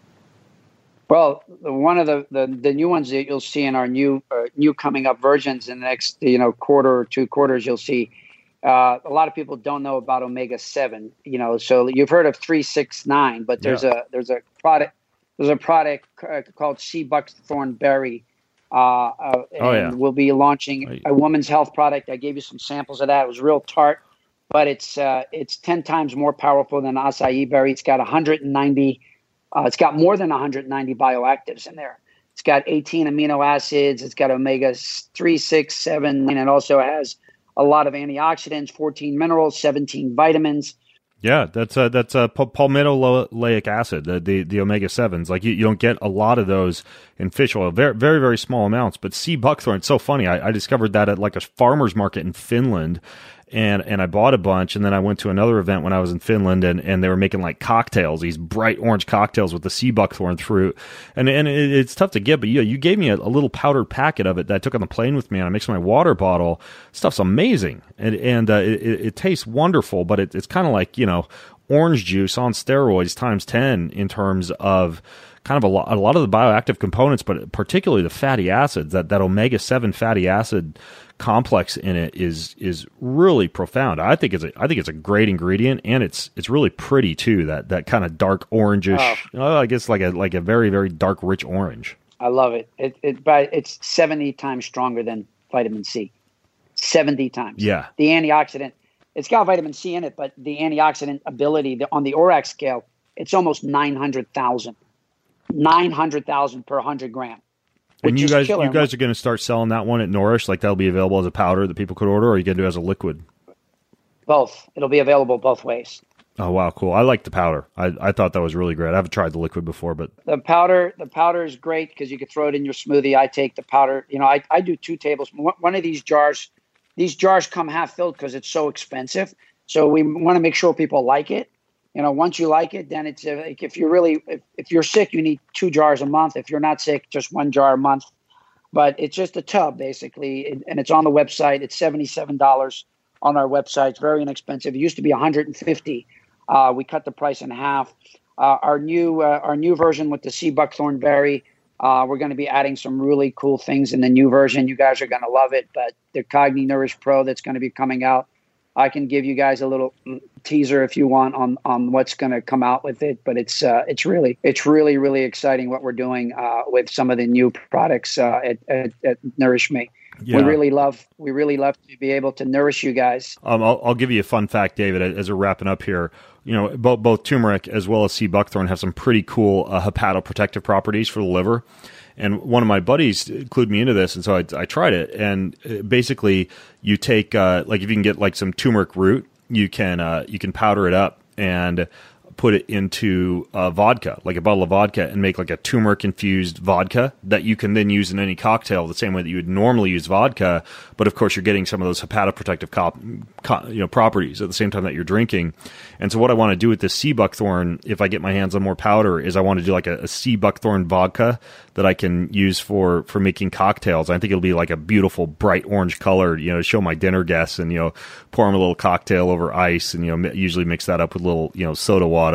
Well, one of the new ones that you'll see in our new coming up versions in the next quarter or 2 quarters, you'll see a lot of people don't know about omega-7. So you've heard of 369, but there's a product. There's a product called sea buckthorn berry, and we'll be launching a woman's health product. I gave you some samples of that. It was real tart, but it's 10 times more powerful than acai berry. It's got 190. It's got more than 190 bioactives in there. It's got 18 amino acids. It's got omega 3, 6, 7, and it also has a lot of antioxidants, 14 minerals, 17 vitamins. Yeah, that's palmitoleic acid, the omega-7s. Like you don't get a lot of those in fish oil, very, very, very small amounts. But sea buckthorn, it's so funny. I discovered that at like a farmer's market in Finland, and I bought a bunch, and then I went to another event when I was in Finland, and they were making like cocktails, these bright orange cocktails with the sea buckthorn fruit, and it's tough to get, but you gave me a little powdered packet of it that I took on the plane with me, and I mixed in my water bottle. Stuff's amazing, and it tastes wonderful, but it's kind of like orange juice on steroids times 10 in terms of kind of a lot of the bioactive components, but particularly the fatty acids. That omega-7 fatty acid complex in it is really profound. I think it's a great ingredient, and it's really pretty too. That kind of dark orangish, I guess like a very, very dark, rich orange. I love it. It's 70 times stronger than vitamin C. 70 times. Yeah. The antioxidant. It's got vitamin C in it, but the antioxidant ability on the ORAC scale, it's almost 900,000. 900,000 per 100 gram. And you guys are going to start selling that one at Nourish? Like that'll be available as a powder that people could order, or are you going to do it as a liquid? Both. It'll be available both ways. Oh, wow, cool. I like the powder. I thought that was really great. I haven't tried the liquid before, but the powder is great because you can throw it in your smoothie. I take the powder. I do 2 tablespoons. One of these jars these jars come half filled because it's so expensive. So we want to make sure people like it. Once you like it, then it's if you're sick, you need 2 jars a month. If you're not sick, just 1 jar a month. But it's just a tub basically, and it's on the website. It's $77 on our website. It's very inexpensive. It used to be $150. We cut the price in half. Our new version with the sea buckthorn berry. We're going to be adding some really cool things in the new version. You guys are going to love it. But the Cogni Nourish Pro that's going to be coming out, I can give you guys a little teaser if you want on what's going to come out with it. But it's really really exciting what we're doing with some of the new products at Nourish Me. Yeah. We really love to be able to nourish you guys. I'll give you a fun fact, David, as we're wrapping up here. Both turmeric as well as sea buckthorn have some pretty cool hepatoprotective properties for the liver. And one of my buddies clued me into this, and so I tried it. And basically, you take if you can get like some turmeric root, you can powder it up and put it into vodka, like a bottle of vodka, and make like a turmeric infused vodka that you can then use in any cocktail the same way that you would normally use vodka. But of course, you're getting some of those hepatoprotective properties at the same time that you're drinking. And so what I want to do with this sea buckthorn, if I get my hands on more powder, is I want to do like a sea buckthorn vodka that I can use for making cocktails. I think it'll be like a beautiful bright orange color, to show my dinner guests, and pour them a little cocktail over ice, and usually mix that up with a little soda water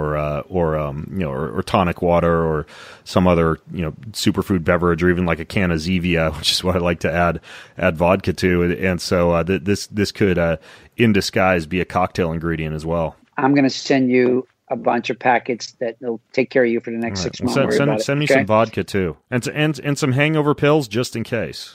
or tonic water or some other superfood beverage, or even like a can of Zevia, which is what I like to add vodka to. And so this could in disguise be a cocktail ingredient as well. I'm going to send you a bunch of packets that will take care of you for the next 6 months. Send me some vodka too, and some hangover pills just in case.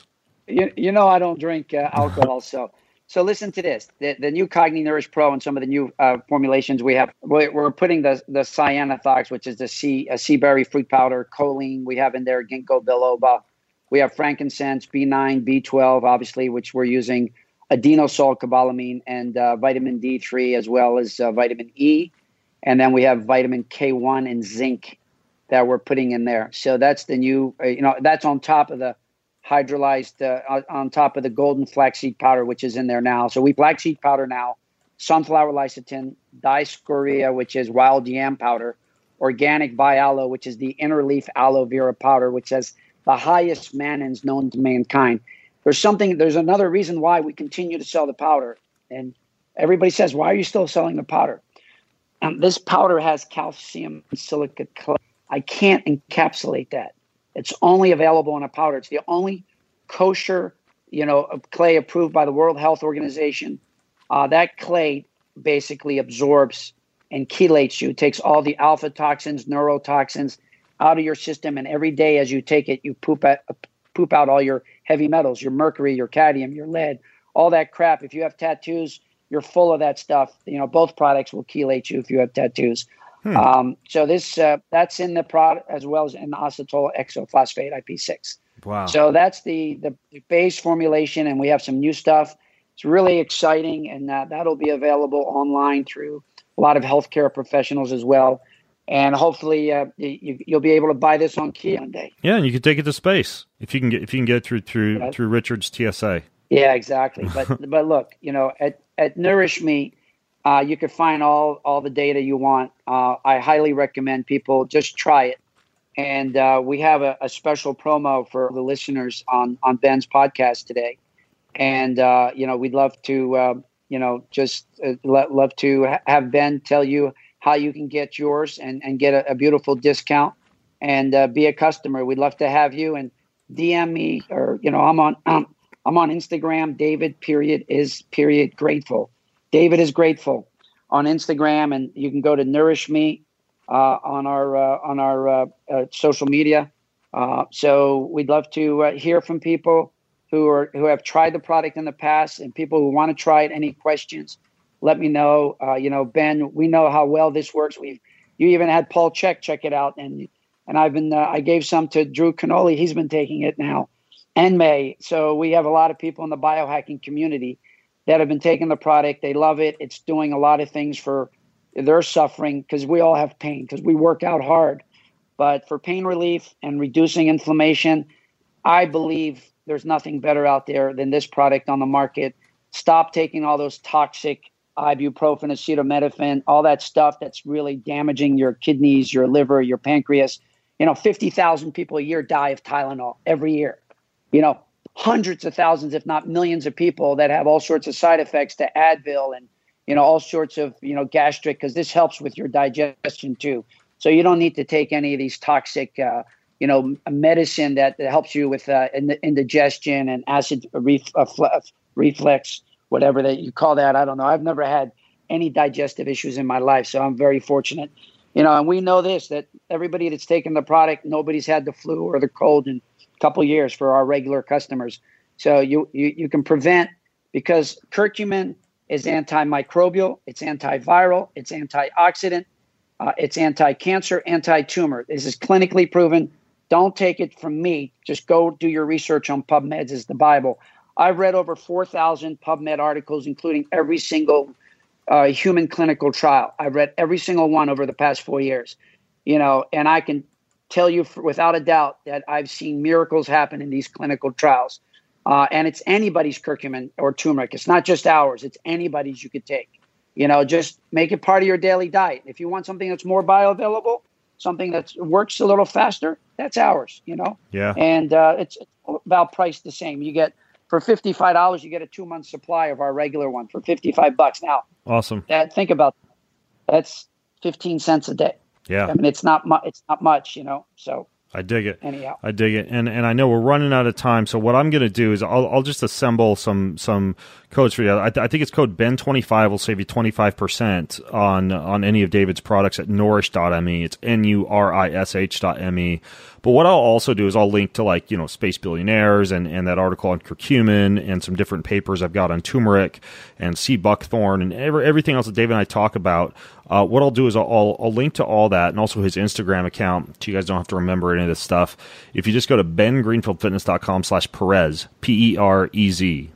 I don't drink alcohol, so listen to this. The new Cogni Nourish Pro and some of the new formulations we have. We're putting the cyanothox, which is the sea berry fruit powder, choline. We have in there ginkgo biloba. We have frankincense, B9, B12, obviously, which we're using, adenosol, cobalamin, and vitamin D3, as well as vitamin E. And then we have vitamin K1 and zinc that we're putting in there. So that's the new, that's on top of the hydrolyzed, on top of the golden flaxseed powder, which is in there now. So we flaxseed powder now, sunflower lecithin, diascorea, which is wild yam powder, organic bialoe, which is the inner leaf aloe vera powder, which has the highest mannins known to mankind. There's another reason why we continue to sell the powder. And everybody says, why are you still selling the powder? This powder has calcium silicate clay. I can't encapsulate that. It's only available in a powder. It's the only kosher, clay approved by the World Health Organization. That clay basically absorbs and chelates you. It takes all the alpha toxins, neurotoxins out of your system, and every day as you take it, you poop out all your heavy metals, your mercury, your cadmium, your lead, all that crap. If you have tattoos, you're full of that stuff. Both products will chelate you if you have tattoos. So this that's in the product, as well as in acetyl exophosphate, IP6. Wow. So that's the base formulation, and we have some new stuff. It's really exciting, and that'll be available online through a lot of healthcare professionals as well. And hopefully you'll be able to buy this on Kia one day. Yeah, and you can take it to space if you can get through Richard's TSA. Yeah, exactly. But look, at Nourish Me, you can find all the data you want. I highly recommend people just try it. And we have a special promo for the listeners on Ben's podcast today. And we'd love to love to have Ben tell you how you can get yours and get a beautiful discount and be a customer. We'd love to have you, and DM me, or I'm on Instagram. David.is.grateful. David is grateful on Instagram, and you can go to Nourish Me on our social media. So we'd love to hear from people who have tried the product in the past, and people who want to try it. Any questions, let me know. Ben, we know how well this works. You even had Paul check it out, and I gave some to Drew Canoli. He's been taking it now, and May. So we have a lot of people in the biohacking community that have been taking the product. They love it. It's doing a lot of things for their suffering, because we all have pain, because we work out hard. But for pain relief and reducing inflammation, I believe there's nothing better out there than this product on the market. Stop taking all those toxic ibuprofen, acetaminophen, all that stuff that's really damaging your kidneys, your liver, your pancreas. 50,000 people a year die of Tylenol every year. Hundreds of thousands, if not millions of people that have all sorts of side effects to Advil and, all sorts of, gastric, because this helps with your digestion too. So you don't need to take any of these toxic, medicine that helps you with indigestion and acid reflux, whatever that you call that. I don't know. I've never had any digestive issues in my life, so I'm very fortunate. And we know this, that everybody that's taken the product, nobody's had the flu or the cold in a couple of years for our regular customers. So you can prevent, because curcumin is antimicrobial, it's antiviral, it's antioxidant, it's anti-cancer, anti-tumor. This is clinically proven. Don't take it from me. Just go do your research on PubMeds. It's the Bible. I've read over 4,000 PubMed articles, including every single human clinical trial. I've read every single one over the past 4 years, and I can tell you without a doubt that I've seen miracles happen in these clinical trials. And it's anybody's curcumin or turmeric. It's not just ours. It's anybody's you could take. Just make it part of your daily diet. If you want something that's more bioavailable, something that works a little faster, that's ours, Yeah. And it's about priced the same. You get, for $55, you get a 2-month supply of our regular one for $55 now. Awesome. Think about that. That's 15 cents a day. Yeah. I mean, it's not much, so. I dig it. Anyhow. I dig it. And I know we're running out of time. So what I'm going to do is I'll just assemble some codes for you. I think it's code BEN25 will save you 25% on any of David's products at nourish.me. It's NURISH.me. But what I'll also do is I'll link to Space Billionaires and that article on curcumin and some different papers I've got on turmeric and sea buckthorn and everything else that David and I talk about. What I'll do is I'll link to all that and also his Instagram account so you guys don't have to remember any of this stuff. If you just go to bengreenfieldfitness.com/Perez, Perez,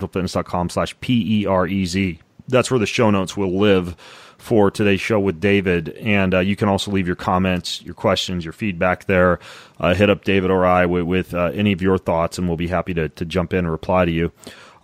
bengreenfieldfitness.com/Perez. That's where the show notes will live for today's show with David. And you can also leave your comments, your questions, your feedback there. Hit up David or I with any of your thoughts, and we'll be happy to jump in and reply to you.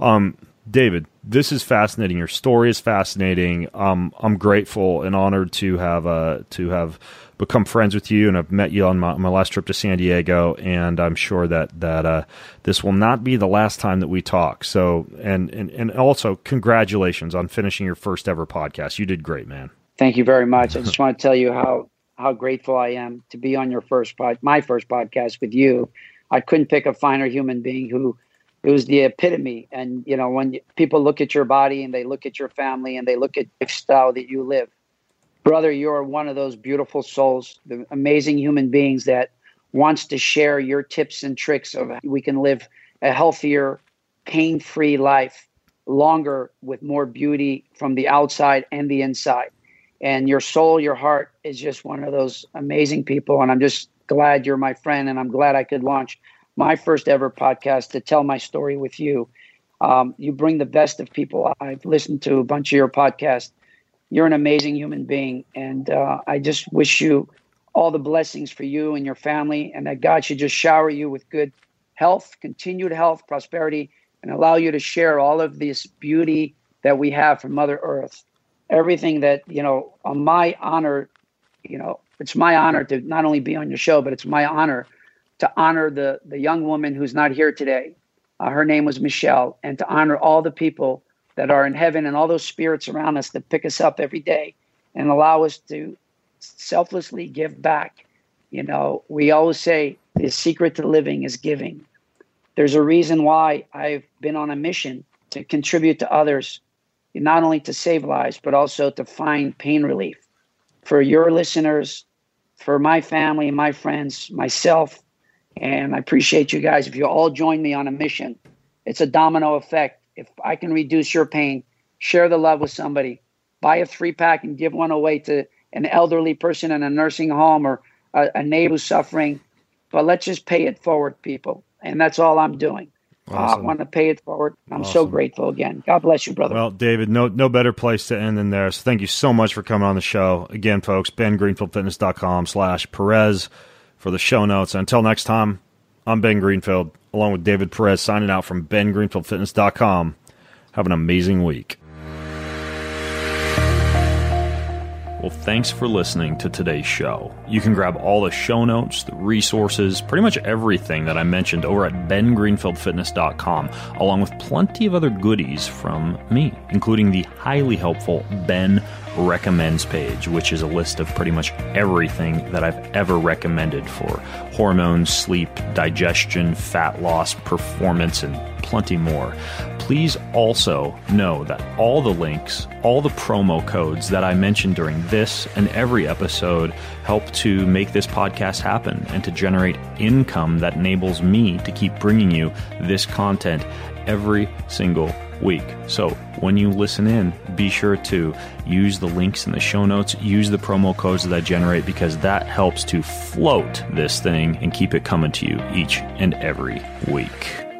David, this is fascinating. Your story is fascinating. I'm grateful and honored to have become friends with you, and I've met you on my last trip to San Diego, and I'm sure that this will not be the last time that we talk. So, and also congratulations on finishing your first ever podcast. You did great, man. Thank you very much. I just want to tell you how grateful I am to be on your my first podcast with you. I couldn't pick a finer human being who. It was the epitome. And, when people look at your body and they look at your family and they look at the lifestyle that you live, brother, you're one of those beautiful souls, the amazing human beings that wants to share your tips and tricks of how we can live a healthier, pain-free life longer with more beauty from the outside and the inside. And your soul, your heart is just one of those amazing people. And I'm just glad you're my friend. And I'm glad I could launch my first ever podcast to tell my story with you. You bring the best of people. I've listened to a bunch of your podcasts. You're an amazing human being. And I just wish you all the blessings for you and your family, and that God should just shower you with good health, continued health, prosperity, and allow you to share all of this beauty that we have from Mother Earth. Everything that, on my honor, it's my honor to not only be on your show, but it's my honor to honor the young woman who's not here today. Her name was Michelle, and to honor all the people that are in heaven and all those spirits around us that pick us up every day and allow us to selflessly give back. We always say the secret to living is giving. There's a reason why I've been on a mission to contribute to others, not only to save lives, but also to find pain relief for your listeners, for my family, my friends, myself. And I appreciate you guys. If you all join me on a mission, it's a domino effect. If I can reduce your pain, share the love with somebody, buy a 3-pack and give one away to an elderly person in a nursing home or a neighbor who's suffering. But let's just pay it forward, people. And that's all I'm doing. Awesome. I want to pay it forward. I'm so grateful again. God bless you, brother. Well, David, no better place to end than there. So thank you so much for coming on the show. Again, folks, bengreenfieldfitness.com/Perez for the show notes. Until next time, I'm Ben Greenfield. along with David Perez, signing out from BenGreenfieldFitness.com. Have an amazing week. Well, thanks for listening to today's show. You can grab all the show notes, the resources, pretty much everything that I mentioned over at BenGreenfieldFitness.com, along with plenty of other goodies from me, including the highly helpful Ben Recommends page, which is a list of pretty much everything that I've ever recommended for hormones, sleep, digestion, fat loss, performance, and plenty more. Please also know that all the links, all the promo codes that I mentioned during this and every episode help to make this podcast happen and to generate income that enables me to keep bringing you this content every single week. So when you listen in, be sure to use the links in the show notes, use the promo codes that I generate, because that helps to float this thing and keep it coming to you each and every week.